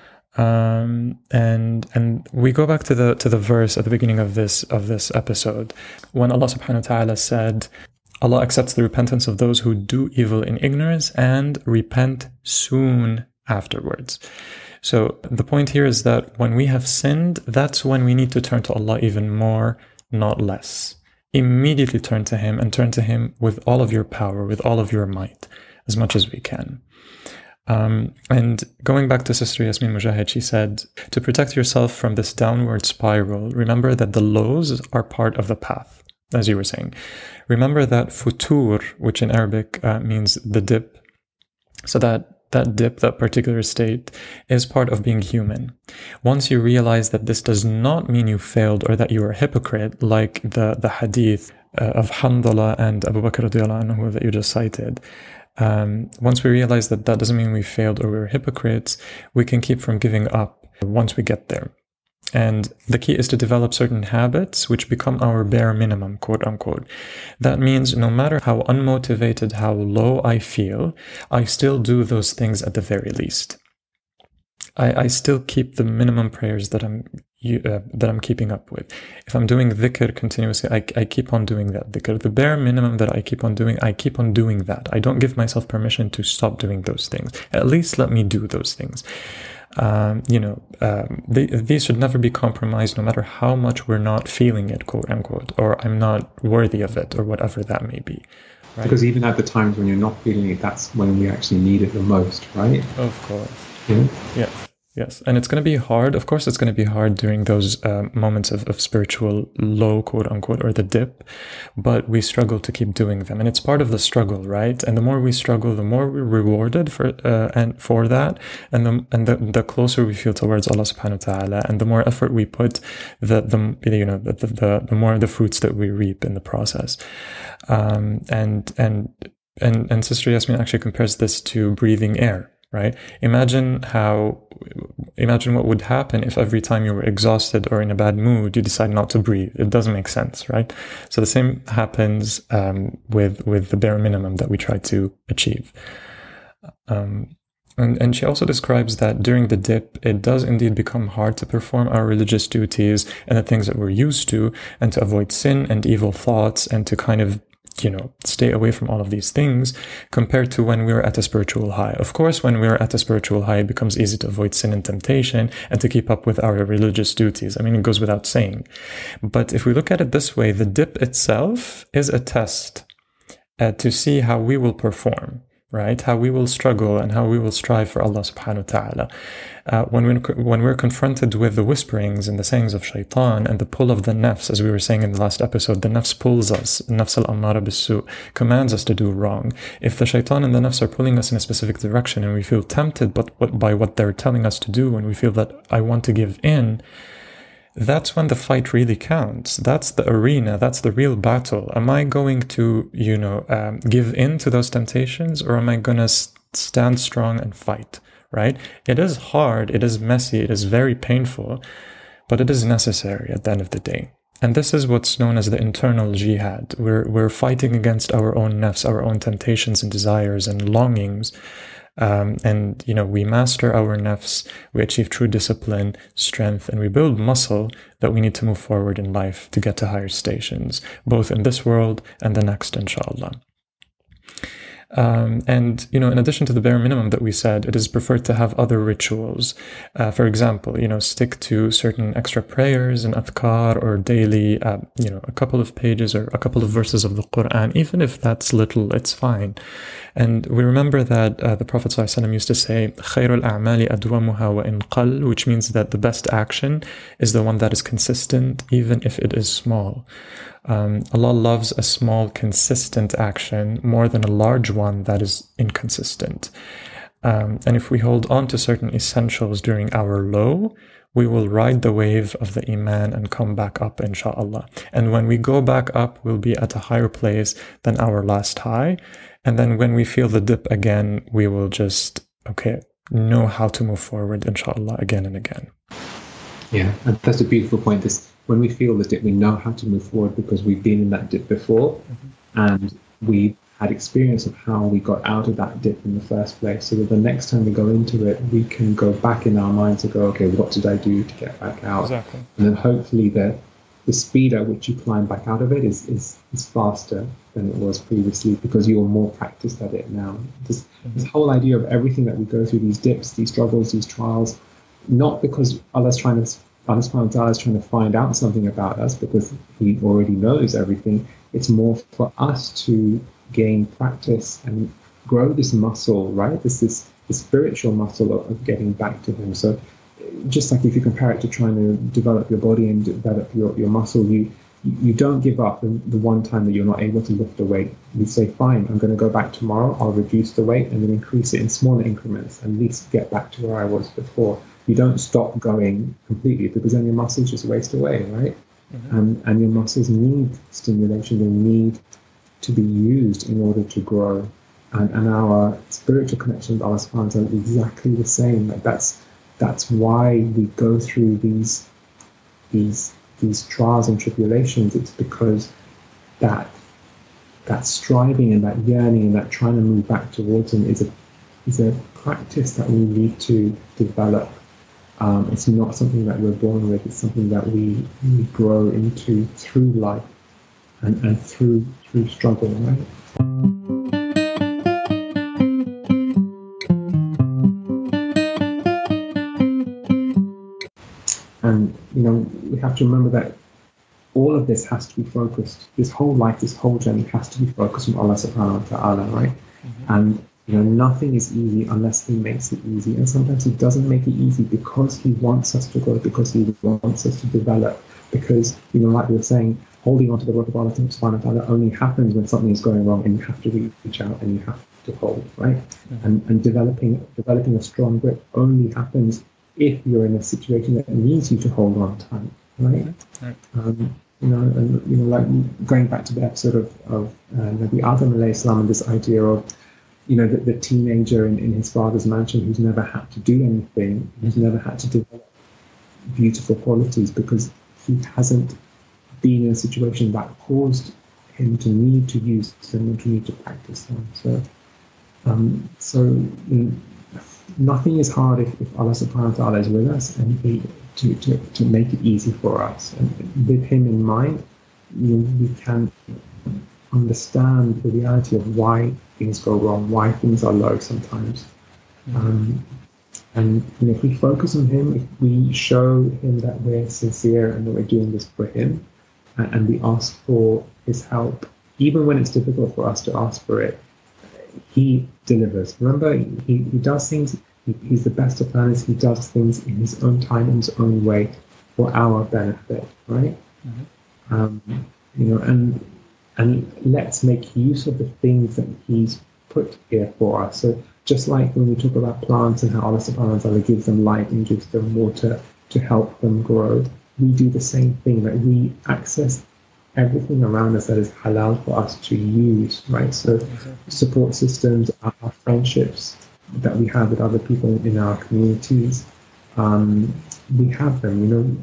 Um, and and we go back to the to the verse at the beginning of this of this episode, when Allah subhanahu wa ta'ala said, Allah accepts the repentance of those who do evil in ignorance and repent soon afterwards. So the point here is that when we have sinned, that's when we need to turn to Allah even more, not less. Immediately turn to Him and turn to Him with all of your power, with all of your might, as much as we can. Um, and going back to Sister Yasmin Mujahid, she said, to protect yourself from this downward spiral, remember that the lows are part of the path, as you were saying. Remember that futur, which in Arabic uh, means the dip, so that that dip, that particular state, is part of being human. Once you realize that this does not mean you failed or that you are a hypocrite, like the, the hadith uh, of Handala and Abu Bakr radiallahu anhu that you just cited, Um, once we realize that that doesn't mean we failed or we're hypocrites, we can keep from giving up once we get there. And the key is to develop certain habits which become our bare minimum, quote unquote. That means no matter how unmotivated, how low I feel, I still do those things at the very least. I, I still keep the minimum prayers that I'm uh, that I'm keeping up with. If I'm doing dhikr continuously, I, I keep on doing that dhikr. The bare minimum that I keep on doing, I keep on doing that. I don't give myself permission to stop doing those things. At least let me do those things. Um, you know, um, they, these should never be compromised, no matter how much we're not feeling it, quote unquote, or I'm not worthy of it, or whatever that may be. Right? Because even at the times when you're not feeling it, that's when we actually need it the most, right? Of course. Yeah. Yeah. Yes. And it's going to be hard. Of course, it's going to be hard during those um, moments of, of spiritual low, quote unquote, or the dip, but we struggle to keep doing them. And it's part of the struggle, right? And the more we struggle, the more we're rewarded for, uh, and for that. And the, and the, the closer we feel towards Allah subhanahu wa ta'ala, and the more effort we put, the, the, you know, the, the, the more the fruits that we reap in the process. Um, and, and, and, and Sister Yasmin actually compares this to breathing air. Right? Imagine how, imagine what would happen if every time you were exhausted or in a bad mood, you decide not to breathe. It doesn't make sense, right? So the same happens um, with with the bare minimum that we try to achieve. Um, and, and she also describes that during the dip, it does indeed become hard to perform our religious duties and the things that we're used to, and to avoid sin and evil thoughts, and to kind of, you know, stay away from all of these things compared to when we're at a spiritual high. Of course, when we're at a spiritual high, it becomes easy to avoid sin and temptation and to keep up with our religious duties. I mean, it goes without saying. But if we look at it this way, the dip itself is a test uh, to see how we will perform, right? How we will struggle and how we will strive for Allah subhanahu wa ta'ala. Uh, when, we, when we're confronted with the whisperings and the sayings of shaitan and the pull of the nafs, as we were saying in the last episode, the nafs pulls us, nafs al-ammara bis-su, commands us to do wrong. If the shaitan and the nafs are pulling us in a specific direction and we feel tempted but, but by what they're telling us to do, and we feel that I want to give in, that's when the fight really counts. That's the arena. That's the real battle. Am I going to, you know, um, give in to those temptations, or am I going to st- stand strong and fight, right? It is hard. It is messy. It is very painful, but it is necessary at the end of the day. And this is what's known as the internal jihad. We're, we're fighting against our own nafs, our own temptations and desires and longings. Um, and, you know, we master our nafs, we achieve true discipline, strength, and we build muscle that we need to move forward in life to get to higher stations, both in this world and the next, inshallah. Um, and, you know, in addition to the bare minimum that we said, it is preferred to have other rituals. Uh, for example, you know, stick to certain extra prayers and adhkar, or daily, uh, you know, a couple of pages or a couple of verses of the Quran. Even if that's little, it's fine. And we remember that uh, the Prophet ﷺ used to say, خَيْرُ الْأَعْمَالِ أَدْوَمُهَا وَإِنْ قَلْ, which means that the best action is the one that is consistent, even if it is small. Um, Allah loves a small, consistent action more than a large one that is inconsistent. Um, and if we hold on to certain essentials during our low, we will ride the wave of the Iman and come back up, inshallah. And when we go back up, we'll be at a higher place than our last high. And then when we feel the dip again, we will just, okay, know how to move forward, inshallah, again and again. Yeah, and that's a beautiful point. This, when we feel the dip, we know how to move forward because we've been in that dip before, mm-hmm. and we had experience of how we got out of that dip in the first place, so that the next time we go into it, we can go back in our minds and go, okay, what did I do to get back out? Exactly. And then hopefully the the speed at which you climb back out of it is, is, is faster than it was previously because you're more practiced at it now. This, mm-hmm. this whole idea of everything that we go through, these dips, these struggles, these trials, not because Allah's trying to Allah subhanahu wa ta'ala is trying to find out something about us because He already knows everything. It's more for us to gain practice and grow this muscle, right? This is the spiritual muscle of, of getting back to Him. So just like if you compare it to trying to develop your body and develop your, your muscle, you you don't give up the, the one time that you're not able to lift a weight. You say, fine, I'm going to go back tomorrow, I'll reduce the weight and then increase it in smaller increments and at least get back to where I was before. You don't stop going completely because then your muscles just waste away, right? Mm-hmm. Um, and your muscles need stimulation, they need to be used in order to grow. And, and our spiritual connection with Allah subhanahu wa ta'ala is exactly the same. Like that's that's why we go through these these these trials and tribulations. It's because that that striving and that yearning and that trying to move back towards Him is a is a practice that we need to develop. Um, it's not something that we're born with. It's something that we, we grow into through life and, and through through struggle, right? And you know, we have to remember that all of this has to be focused. This whole life, this whole journey has to be focused on Allah subhanahu wa ta'ala, right? Mm-hmm. And you know, nothing is easy unless He makes it easy. And sometimes He doesn't make it easy because He wants us to grow, because He wants us to develop. Because, you know, like we were saying, holding on to the word of Allah subhanahu wa ta'ala only happens when something is going wrong and you have to reach out and you have to hold, right? Mm-hmm. And and developing developing a strong grip only happens if you're in a situation that needs you to hold on tight, right? Right. Um, you know, and you know, like going back to the episode of, of uh, Nabi Adam alayhi salam and this idea of, you know, the, the teenager in, in his father's mansion who's never had to do anything, who's never had to develop beautiful qualities because he hasn't been in a situation that caused him to need to use them and to need to practice them. So, um, so you know, nothing is hard if, if Allah subhanahu wa ta'ala is with us and he, to, to, to make it easy for us. And with Him in mind, you know, we can understand the reality of why things go wrong, why things are low sometimes. Mm-hmm. Um, and you know, if we focus on Him, if we show Him that we're sincere and that we're doing this for Him, and, and we ask for His help, even when it's difficult for us to ask for it, he delivers. Remember, he, he does things, he, he's the best of planners, he does things in his own time, in his own way, for our benefit, right? Mm-hmm. Um, you know, and and let's make use of the things that he's put here for us. So just like when we talk about plants and how Allah subhanahu wa ta'ala gives them light and gives them water to help them grow, we do the same thing, that we access everything around us that is halal for us to use, right? So exactly. Support systems, our, our friendships that we have with other people in our communities, um, we have them, you know,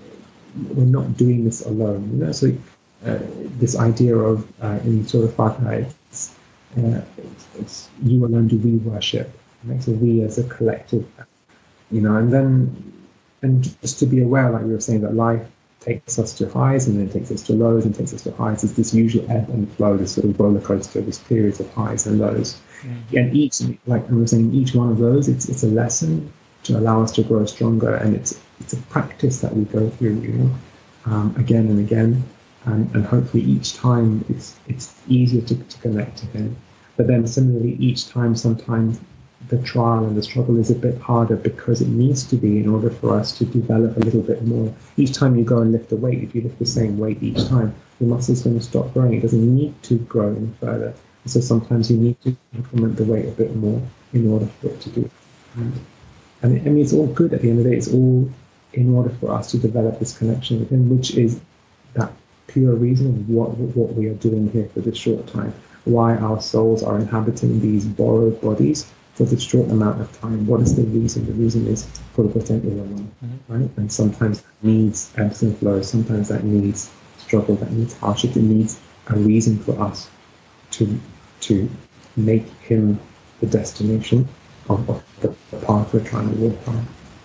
we're not doing this alone, you know, so uh, this idea of, uh, in Surah Fatiha, it's, uh, it's, it's you alone do we worship, right? So we as a collective, you know, and then, and just to be aware, like we were saying, that life takes us to highs and then takes us to lows and takes us to highs. It's this usual ebb and flow, this sort of roller coaster, this periods of highs and lows. Mm-hmm. And each, like we were saying, each one of those, it's it's a lesson to allow us to grow stronger, and it's it's a practice that we go through, you know, um, again and again, and, and hopefully each time it's it's easier to, to connect to Him. But then similarly, each time, sometimes the trial and the struggle is a bit harder because it needs to be in order for us to develop a little bit more. Each time you go and lift the weight, if you lift the same weight each time, your muscle's going to stop growing. It doesn't need to grow any further. So sometimes you need to increment the weight a bit more in order for it to do it. And, and I mean, it's all good at the end of the day. It's all in order for us to develop this connection with Him, which is that pure reason of what, what we are doing here for this short time, why our souls are inhabiting these borrowed bodies for this short amount of time. What is the reason? The reason is for the potential one, mm-hmm. right? And sometimes that needs ebbs and flows. Sometimes that needs struggle. That needs hardship. It needs a reason for us to to make Him the destination of, of the, the path we're trying to walk on.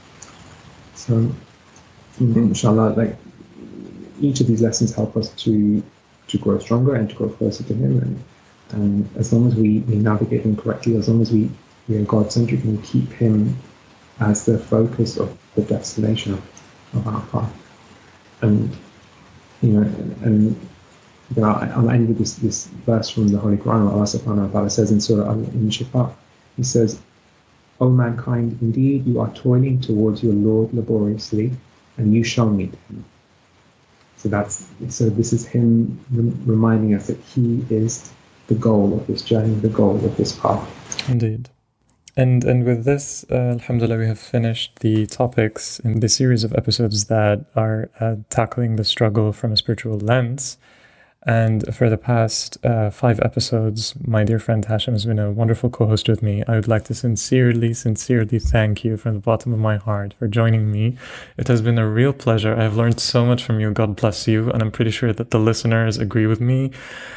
So, mm-hmm. inshallah, like each of these lessons help us to to grow stronger and to grow closer to Him. And and as long as we, we navigate Him correctly, as long as we we are God-centric and we keep Him as the focus of the destination of, of our path. And, you know, and you know, I'll end with this, this verse from the Holy Quran, where Allah subhanahu wa ta'ala says in Surah Al-Inshiqaq, He says, O mankind, indeed you are toiling towards your Lord laboriously, and you shall meet Him. So that's, so this is Him reminding us that He is the goal of this journey, the goal of this path. Indeed. And and with this, uh, alhamdulillah, we have finished the topics in the series of episodes that are uh, tackling the struggle from a spiritual lens. And for the past uh, five episodes, my dear friend Hashim has been a wonderful co-host with me. I would like to sincerely, sincerely thank you from the bottom of my heart for joining me. It has been a real pleasure. I've learned so much from you. God bless you. And I'm pretty sure that the listeners agree with me.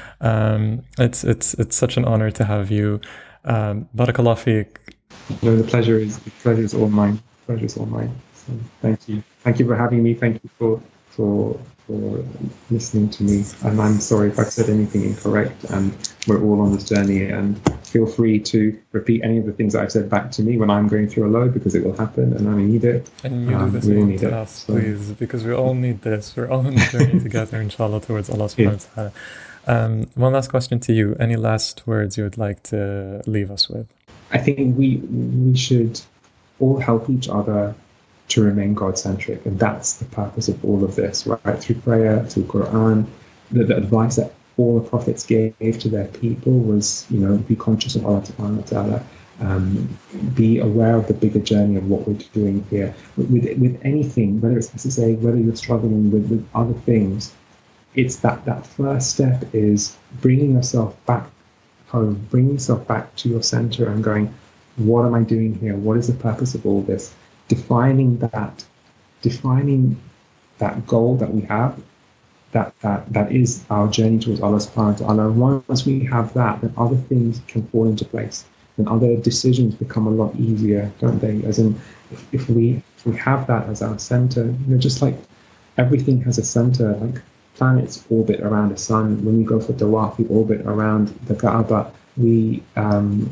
Um, it's it's it's such an honor to have you. Um, Barakallah fiqh. No, the pleasure is the pleasure is all mine. The pleasure is all mine. So thank you. Thank you for having me. Thank you for for for listening to me. And I'm sorry if I've said anything incorrect. And we're all on this journey. And feel free to repeat any of the things that I've said back to me when I'm going through a load, because it will happen, and I need it. And you um, do the same need to it, us, so. Please, because we all need this. We're all on the journey together, inshallah, towards Allah subhanahu wa ta'ala. Um, one last question to you. Any last words you would like to leave us with? I think we we should all help each other to remain God-centric, and that's the purpose of all of this, right? Through prayer, through Quran, the, the advice that all the prophets gave to their people was, you know, be conscious of Allah subhanahu wa ta'ala, um, be aware of the bigger journey of what we're doing here. With, with, with anything, whether it's necessary, whether you're struggling with, with other things, it's that, that first step is bringing yourself back home, bringing yourself back to your center and going, what am I doing here? What is the purpose of all this? Defining that, defining that goal that we have, that that that is our journey towards Allah subhanahu wa ta'ala. Once we have that, then other things can fall into place. Then other decisions become a lot easier, don't they? As in, if, if we if we have that as our center, you know, just like everything has a center, like planets orbit around the sun. When we go for tawaf, we orbit around the Kaaba. We um,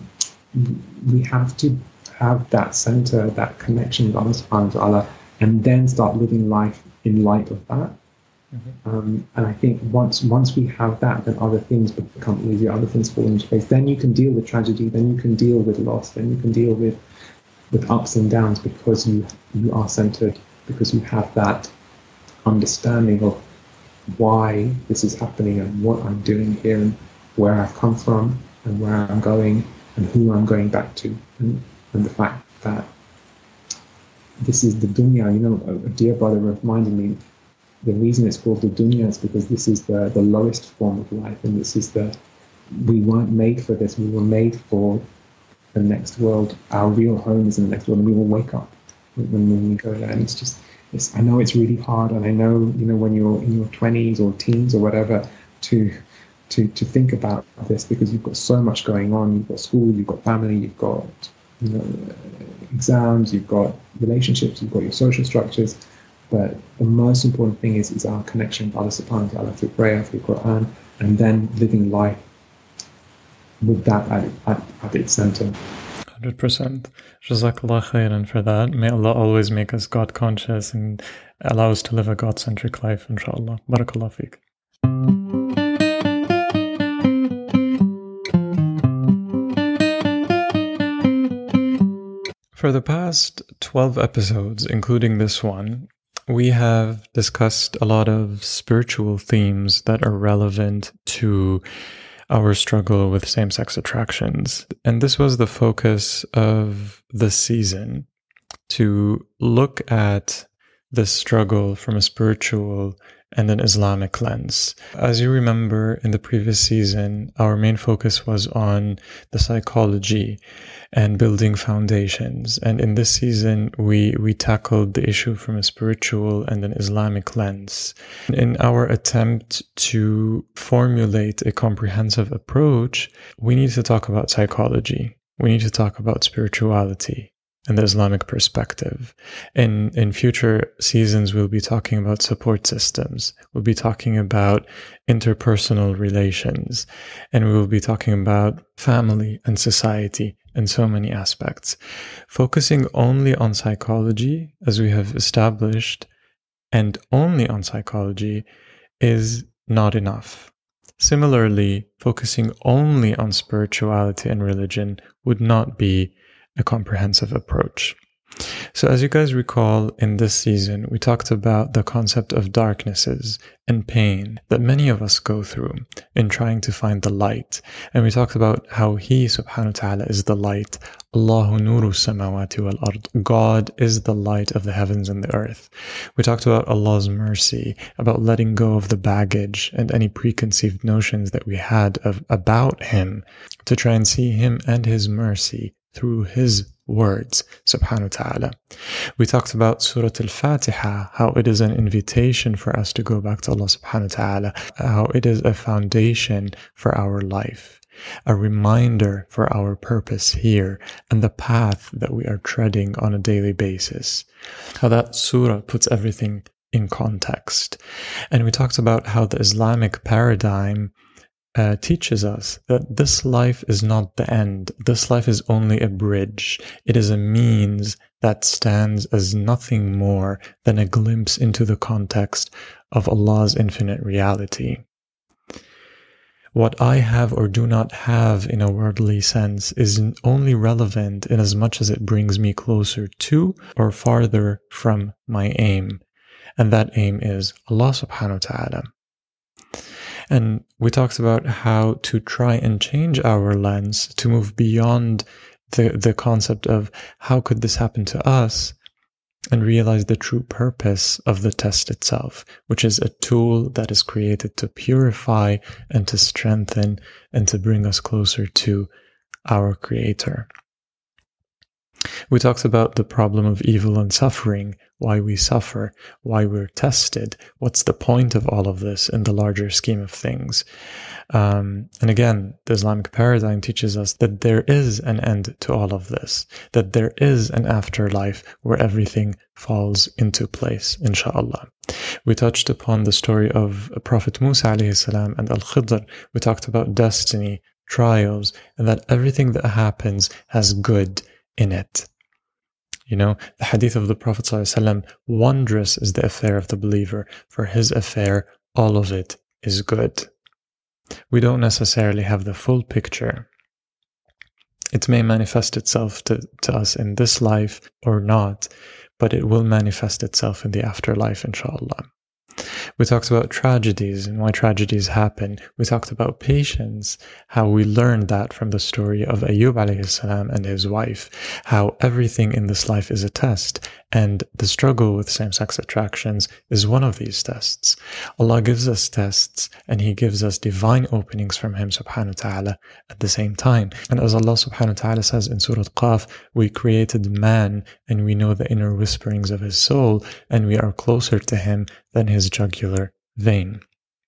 we have to have that center, that connection with Allah subhanahu wa ta'ala, and then start living life in light of that. Mm-hmm. Um, and I think once once we have that, then other things become easier, other things fall into place. Then you can deal with tragedy, then you can deal with loss, then you can deal with with ups and downs because you you are centered, because you have that understanding of why this is happening and what I'm doing here and where I've come from and where I'm going and who I'm going back to, and, and the fact that this is the dunya. You know, a dear brother reminded me, the reason it's called the dunya is because this is the, the lowest form of life, and this is the, we weren't made for this, we were made for the next world. Our real home is in the next world, and we will wake up when, when we go there. And it's just, it's, I know it's really hard, and I know, you know, when you're in your twenties or teens or whatever, to to to think about this, because you've got so much going on. You've got school, you've got family, you've got, you know, exams, you've got relationships, you've got your social structures. But the most important thing is, is our connection with Allah subhanahu wa ta'ala through prayer, through Quran, and then living life with that at, at, at its center. one hundred percent. Jazakallah khairan for that. May Allah always make us God conscious and allow us to live a God centric life, inshallah. Barakallah feek. For the past twelve episodes, including this one, we have discussed a lot of spiritual themes that are relevant to our struggle with same-sex attractions. And this was the focus of the season, to look at the struggle from a spiritual and an Islamic lens. As you remember, in the previous season, our main focus was on the psychology and building foundations. And in this season, we, we tackled the issue from a spiritual and an Islamic lens. In our attempt to formulate a comprehensive approach, we need to talk about psychology. We need to talk about spirituality and the Islamic perspective. In in future seasons, we'll be talking about support systems. We'll be talking about interpersonal relations. And we will be talking about family and society and so many aspects. Focusing only on psychology, as we have established, and only on psychology is not enough. Similarly, focusing only on spirituality and religion would not be a comprehensive approach. So as you guys recall, in this season, we talked about the concept of darknesses and pain that many of us go through in trying to find the light. And we talked about how He, subhanahu wa ta'ala, is the light. Allahu nuru samawati wal ard. God is the light of the heavens and the earth. We talked about Allah's mercy, about letting go of the baggage and any preconceived notions that we had of about Him, to try and see Him and His mercy through His words, subhanahu wa ta'ala. We talked about Surah Al-Fatiha, how it is an invitation for us to go back to Allah subhanahu wa ta'ala, how it is a foundation for our life, a reminder for our purpose here and the path that we are treading on a daily basis, how that surah puts everything in context. And we talked about how the Islamic paradigm Uh, teaches us that this life is not the end. This life is only a bridge. It is a means that stands as nothing more than a glimpse into the context of Allah's infinite reality. What I have or do not have in a worldly sense is only relevant in as much as it brings me closer to or farther from my aim. And that aim is Allah subhanahu wa ta'ala. And we talked about how to try and change our lens to move beyond the, the concept of how could this happen to us, and realize the true purpose of the test itself, which is a tool that is created to purify and to strengthen and to bring us closer to our Creator. We talked about the problem of evil and suffering, why we suffer, why we're tested, what's the point of all of this in the larger scheme of things. Um, and again, the Islamic paradigm teaches us that there is an end to all of this, that there is an afterlife where everything falls into place, inshallah. We touched upon the story of Prophet Musa alayhi salam and Al-Khidr. We talked about destiny, trials, and that everything that happens has good in it. You know, the hadith of the Prophet ﷺ, wondrous is the affair of the believer, for his affair, all of it is good. We don't necessarily have the full picture. It may manifest itself to, to us in this life or not, but it will manifest itself in the afterlife, inshallah. We talked about tragedies and why tragedies happen. We talked about patience, how we learned that from the story of Ayyub alayhi salam and his wife, how everything in this life is a test, and the struggle with same-sex attractions is one of these tests. Allah gives us tests, and He gives us divine openings from Him subhanahu wa ta'ala at the same time. And as Allah subhanahu wa ta'ala says in Surah Qaf, we created man, and we know the inner whisperings of his soul, and we are closer to him than his jugular vein.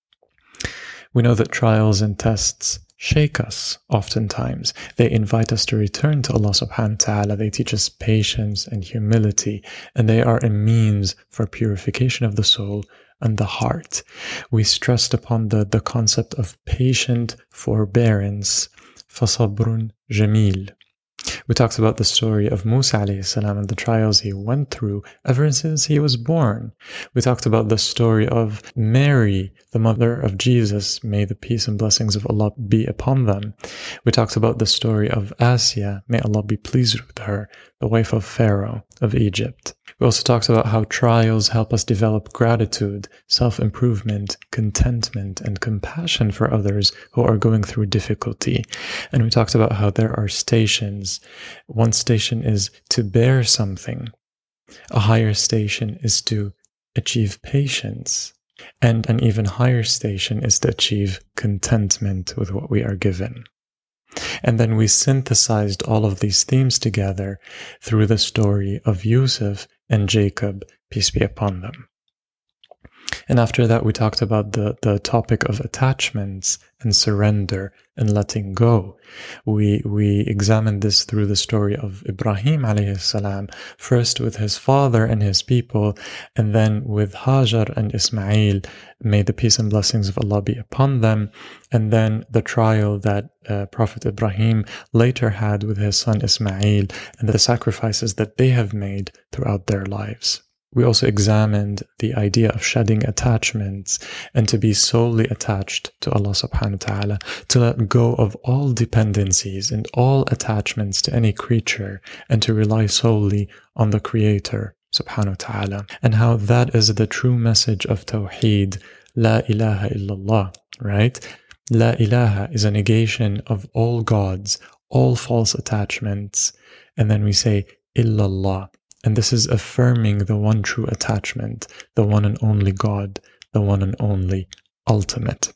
We know that trials and tests shake us oftentimes. They invite us to return to Allah subhanahu wa ta'ala. They teach us patience and humility, and they are a means for purification of the soul and the heart. We stressed upon the, the concept of patient forbearance, فَصَبْرٌ جَمِيلٌ. We talked about the story of Musa alayhi salam and the trials he went through ever since he was born. We talked about the story of Mary, the mother of Jesus, may the peace and blessings of Allah be upon them. We talked about the story of Asya, may Allah be pleased with her, the wife of Pharaoh of Egypt. We also talked about how trials help us develop gratitude, self-improvement, contentment, and compassion for others who are going through difficulty. And we talked about how there are stations. One station is to bear something. A higher station is to achieve patience. And an even higher station is to achieve contentment with what we are given. And then we synthesized all of these themes together through the story of Yusuf and Jacob, peace be upon them. And after that, we talked about the, the topic of attachments and surrender and letting go. We we examined this through the story of Ibrahim alayhi salam, first with his father and his people, and then with Hajar and Ismail, may the peace and blessings of Allah be upon them, and then the trial that uh, Prophet Ibrahim later had with his son Ismail, and the sacrifices that they have made throughout their lives. We also examined the idea of shedding attachments and to be solely attached to Allah subhanahu wa ta'ala, to let go of all dependencies and all attachments to any creature and to rely solely on the Creator subhanahu wa ta'ala, and how that is the true message of Tawheed, La ilaha illallah, right? La ilaha is a negation of all gods, all false attachments, and then we say illallah. And this is affirming the one true attachment, the one and only God, the one and only ultimate.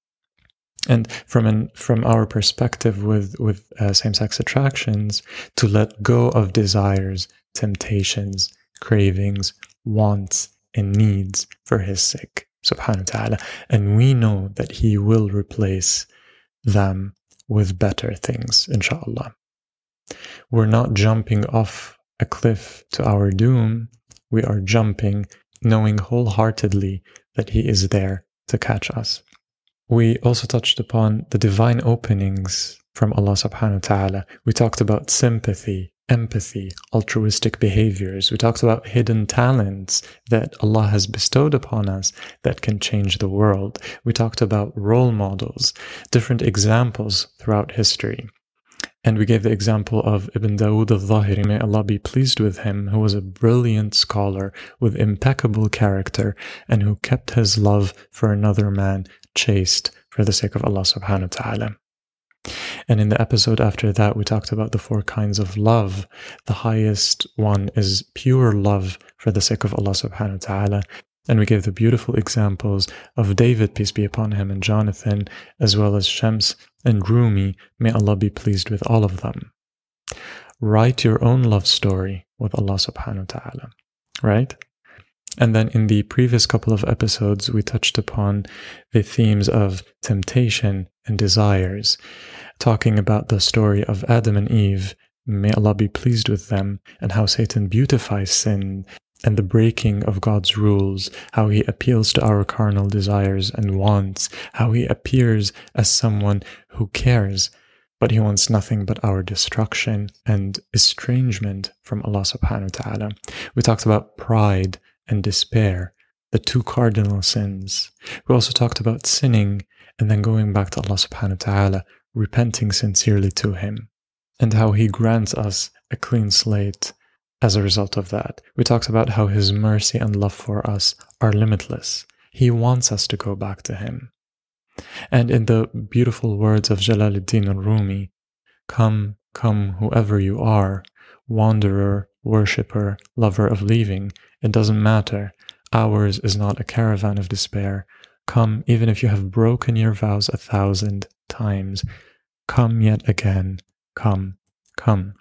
And from an, from our perspective with, with uh, same-sex attractions, to let go of desires, temptations, cravings, wants, and needs for His sake, subhanahu wa ta'ala. And we know that He will replace them with better things, inshallah. We're not jumping off a cliff to our doom. We are jumping, knowing wholeheartedly that He is there to catch us. We also touched upon the divine openings from Allah subhanahu wa ta'ala. We talked about sympathy, empathy, altruistic behaviors. We talked about hidden talents that Allah has bestowed upon us that can change the world. We talked about role models, different examples throughout history. And we gave the example of Ibn Dawood al-Zahiri, may Allah be pleased with him, who was a brilliant scholar with impeccable character and who kept his love for another man chaste for the sake of Allah subhanahu wa ta'ala. And in the episode after that, we talked about the four kinds of love. The highest one is pure love for the sake of Allah subhanahu wa ta'ala. And we gave the beautiful examples of David, peace be upon him, and Jonathan, as well as Shams and Rumi, may Allah be pleased with all of them. Write your own love story with Allah subhanahu wa ta'ala, right? And then in the previous couple of episodes, we touched upon the themes of temptation and desires, talking about the story of Adam and Eve, may Allah be pleased with them, and how Satan beautifies sin, and the breaking of God's rules, how He appeals to our carnal desires and wants, how He appears as someone who cares, but he wants nothing but our destruction and estrangement from Allah subhanahu wa ta'ala. We talked about pride and despair, the two cardinal sins. We also talked about sinning and then going back to Allah subhanahu wa ta'ala, repenting sincerely to him, and how he grants us a clean slate as a result of that. We talked about how his mercy and love for us are limitless. He wants us to go back to him. And in the beautiful words of Jalaluddin al-Rumi, come, come, whoever you are, wanderer, worshipper, lover of leaving, it doesn't matter. Ours is not a caravan of despair. Come, even if you have broken your vows a thousand times. Come yet again. Come, come.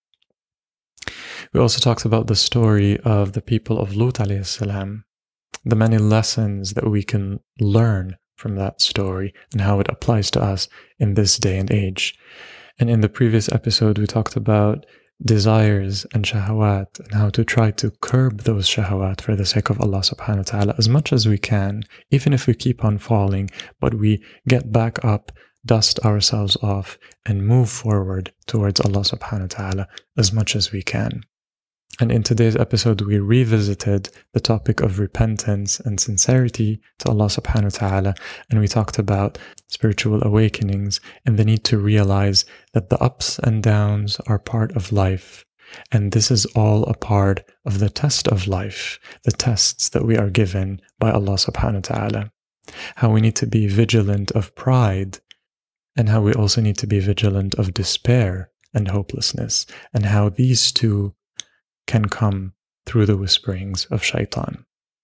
We also talked about the story of the people of Lut alayhi salam, the many lessons that we can learn from that story and how it applies to us in this day and age. And in the previous episode, we talked about desires and shahawat and how to try to curb those shahawat for the sake of Allah subhanahu wa ta'ala as much as we can, even if we keep on falling, but we get back up, dust ourselves off, and move forward towards Allah subhanahu wa ta'ala as much as we can. And in today's episode, we revisited the topic of repentance and sincerity to Allah subhanahu wa ta'ala, and we talked about spiritual awakenings and the need to realize that the ups and downs are part of life, and this is all a part of the test of life, the tests that we are given by Allah subhanahu wa ta'ala. How we need to be vigilant of pride, and how we also need to be vigilant of despair and hopelessness, and how these two can come through the whisperings of shaitan.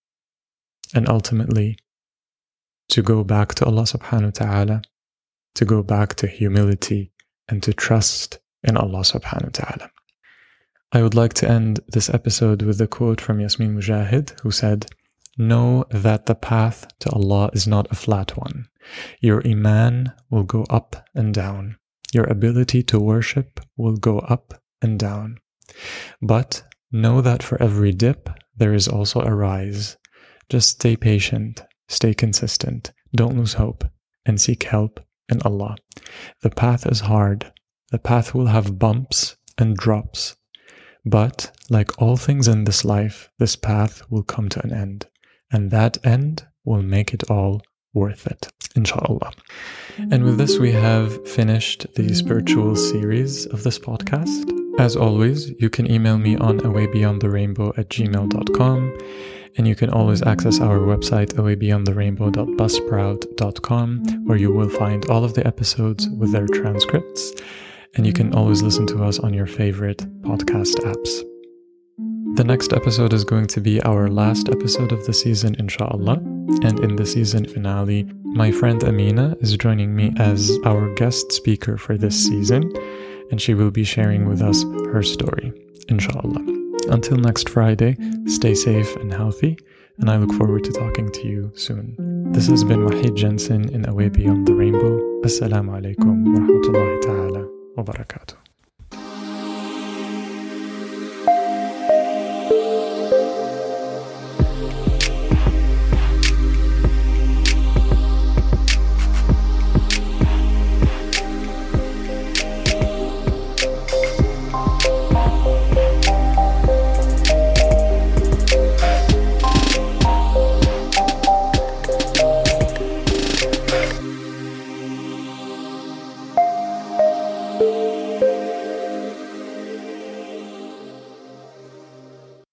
And ultimately, to go back to Allah subhanahu wa ta'ala, to go back to humility and to trust in Allah subhanahu wa ta'ala. I would like to end this episode with a quote from Yasmin Mujahid, who said, "Know that the path to Allah is not a flat one. Your iman will go up and down. Your ability to worship will go up and down. But know that for every dip, there is also a rise. Just stay patient, stay consistent, don't lose hope, and seek help in Allah. The path is hard. The path will have bumps and drops. But, like all things in this life, this path will come to an end. And that end will make it all worth it, inshallah." And with this, we have finished the spiritual series of this podcast. As always, you can email me on awaybeyondtherainbow at gmail dot com, and you can always access our website awaybeyondtherainbow dot buzzsprout dot com, where you will find all of the episodes with their transcripts, and you can always listen to us on your favorite podcast apps. The next episode is going to be our last episode of the season, inshallah, and in the season finale, my friend Amina is joining me as our guest speaker for this season, and she will be sharing with us her story, inshallah. Until next Friday, stay safe and healthy, and I look forward to talking to you soon. This has been Wahid Jensen in Away Beyond the Rainbow. Assalamu alaikum wa rahmatullahi ta'ala wa barakatuh.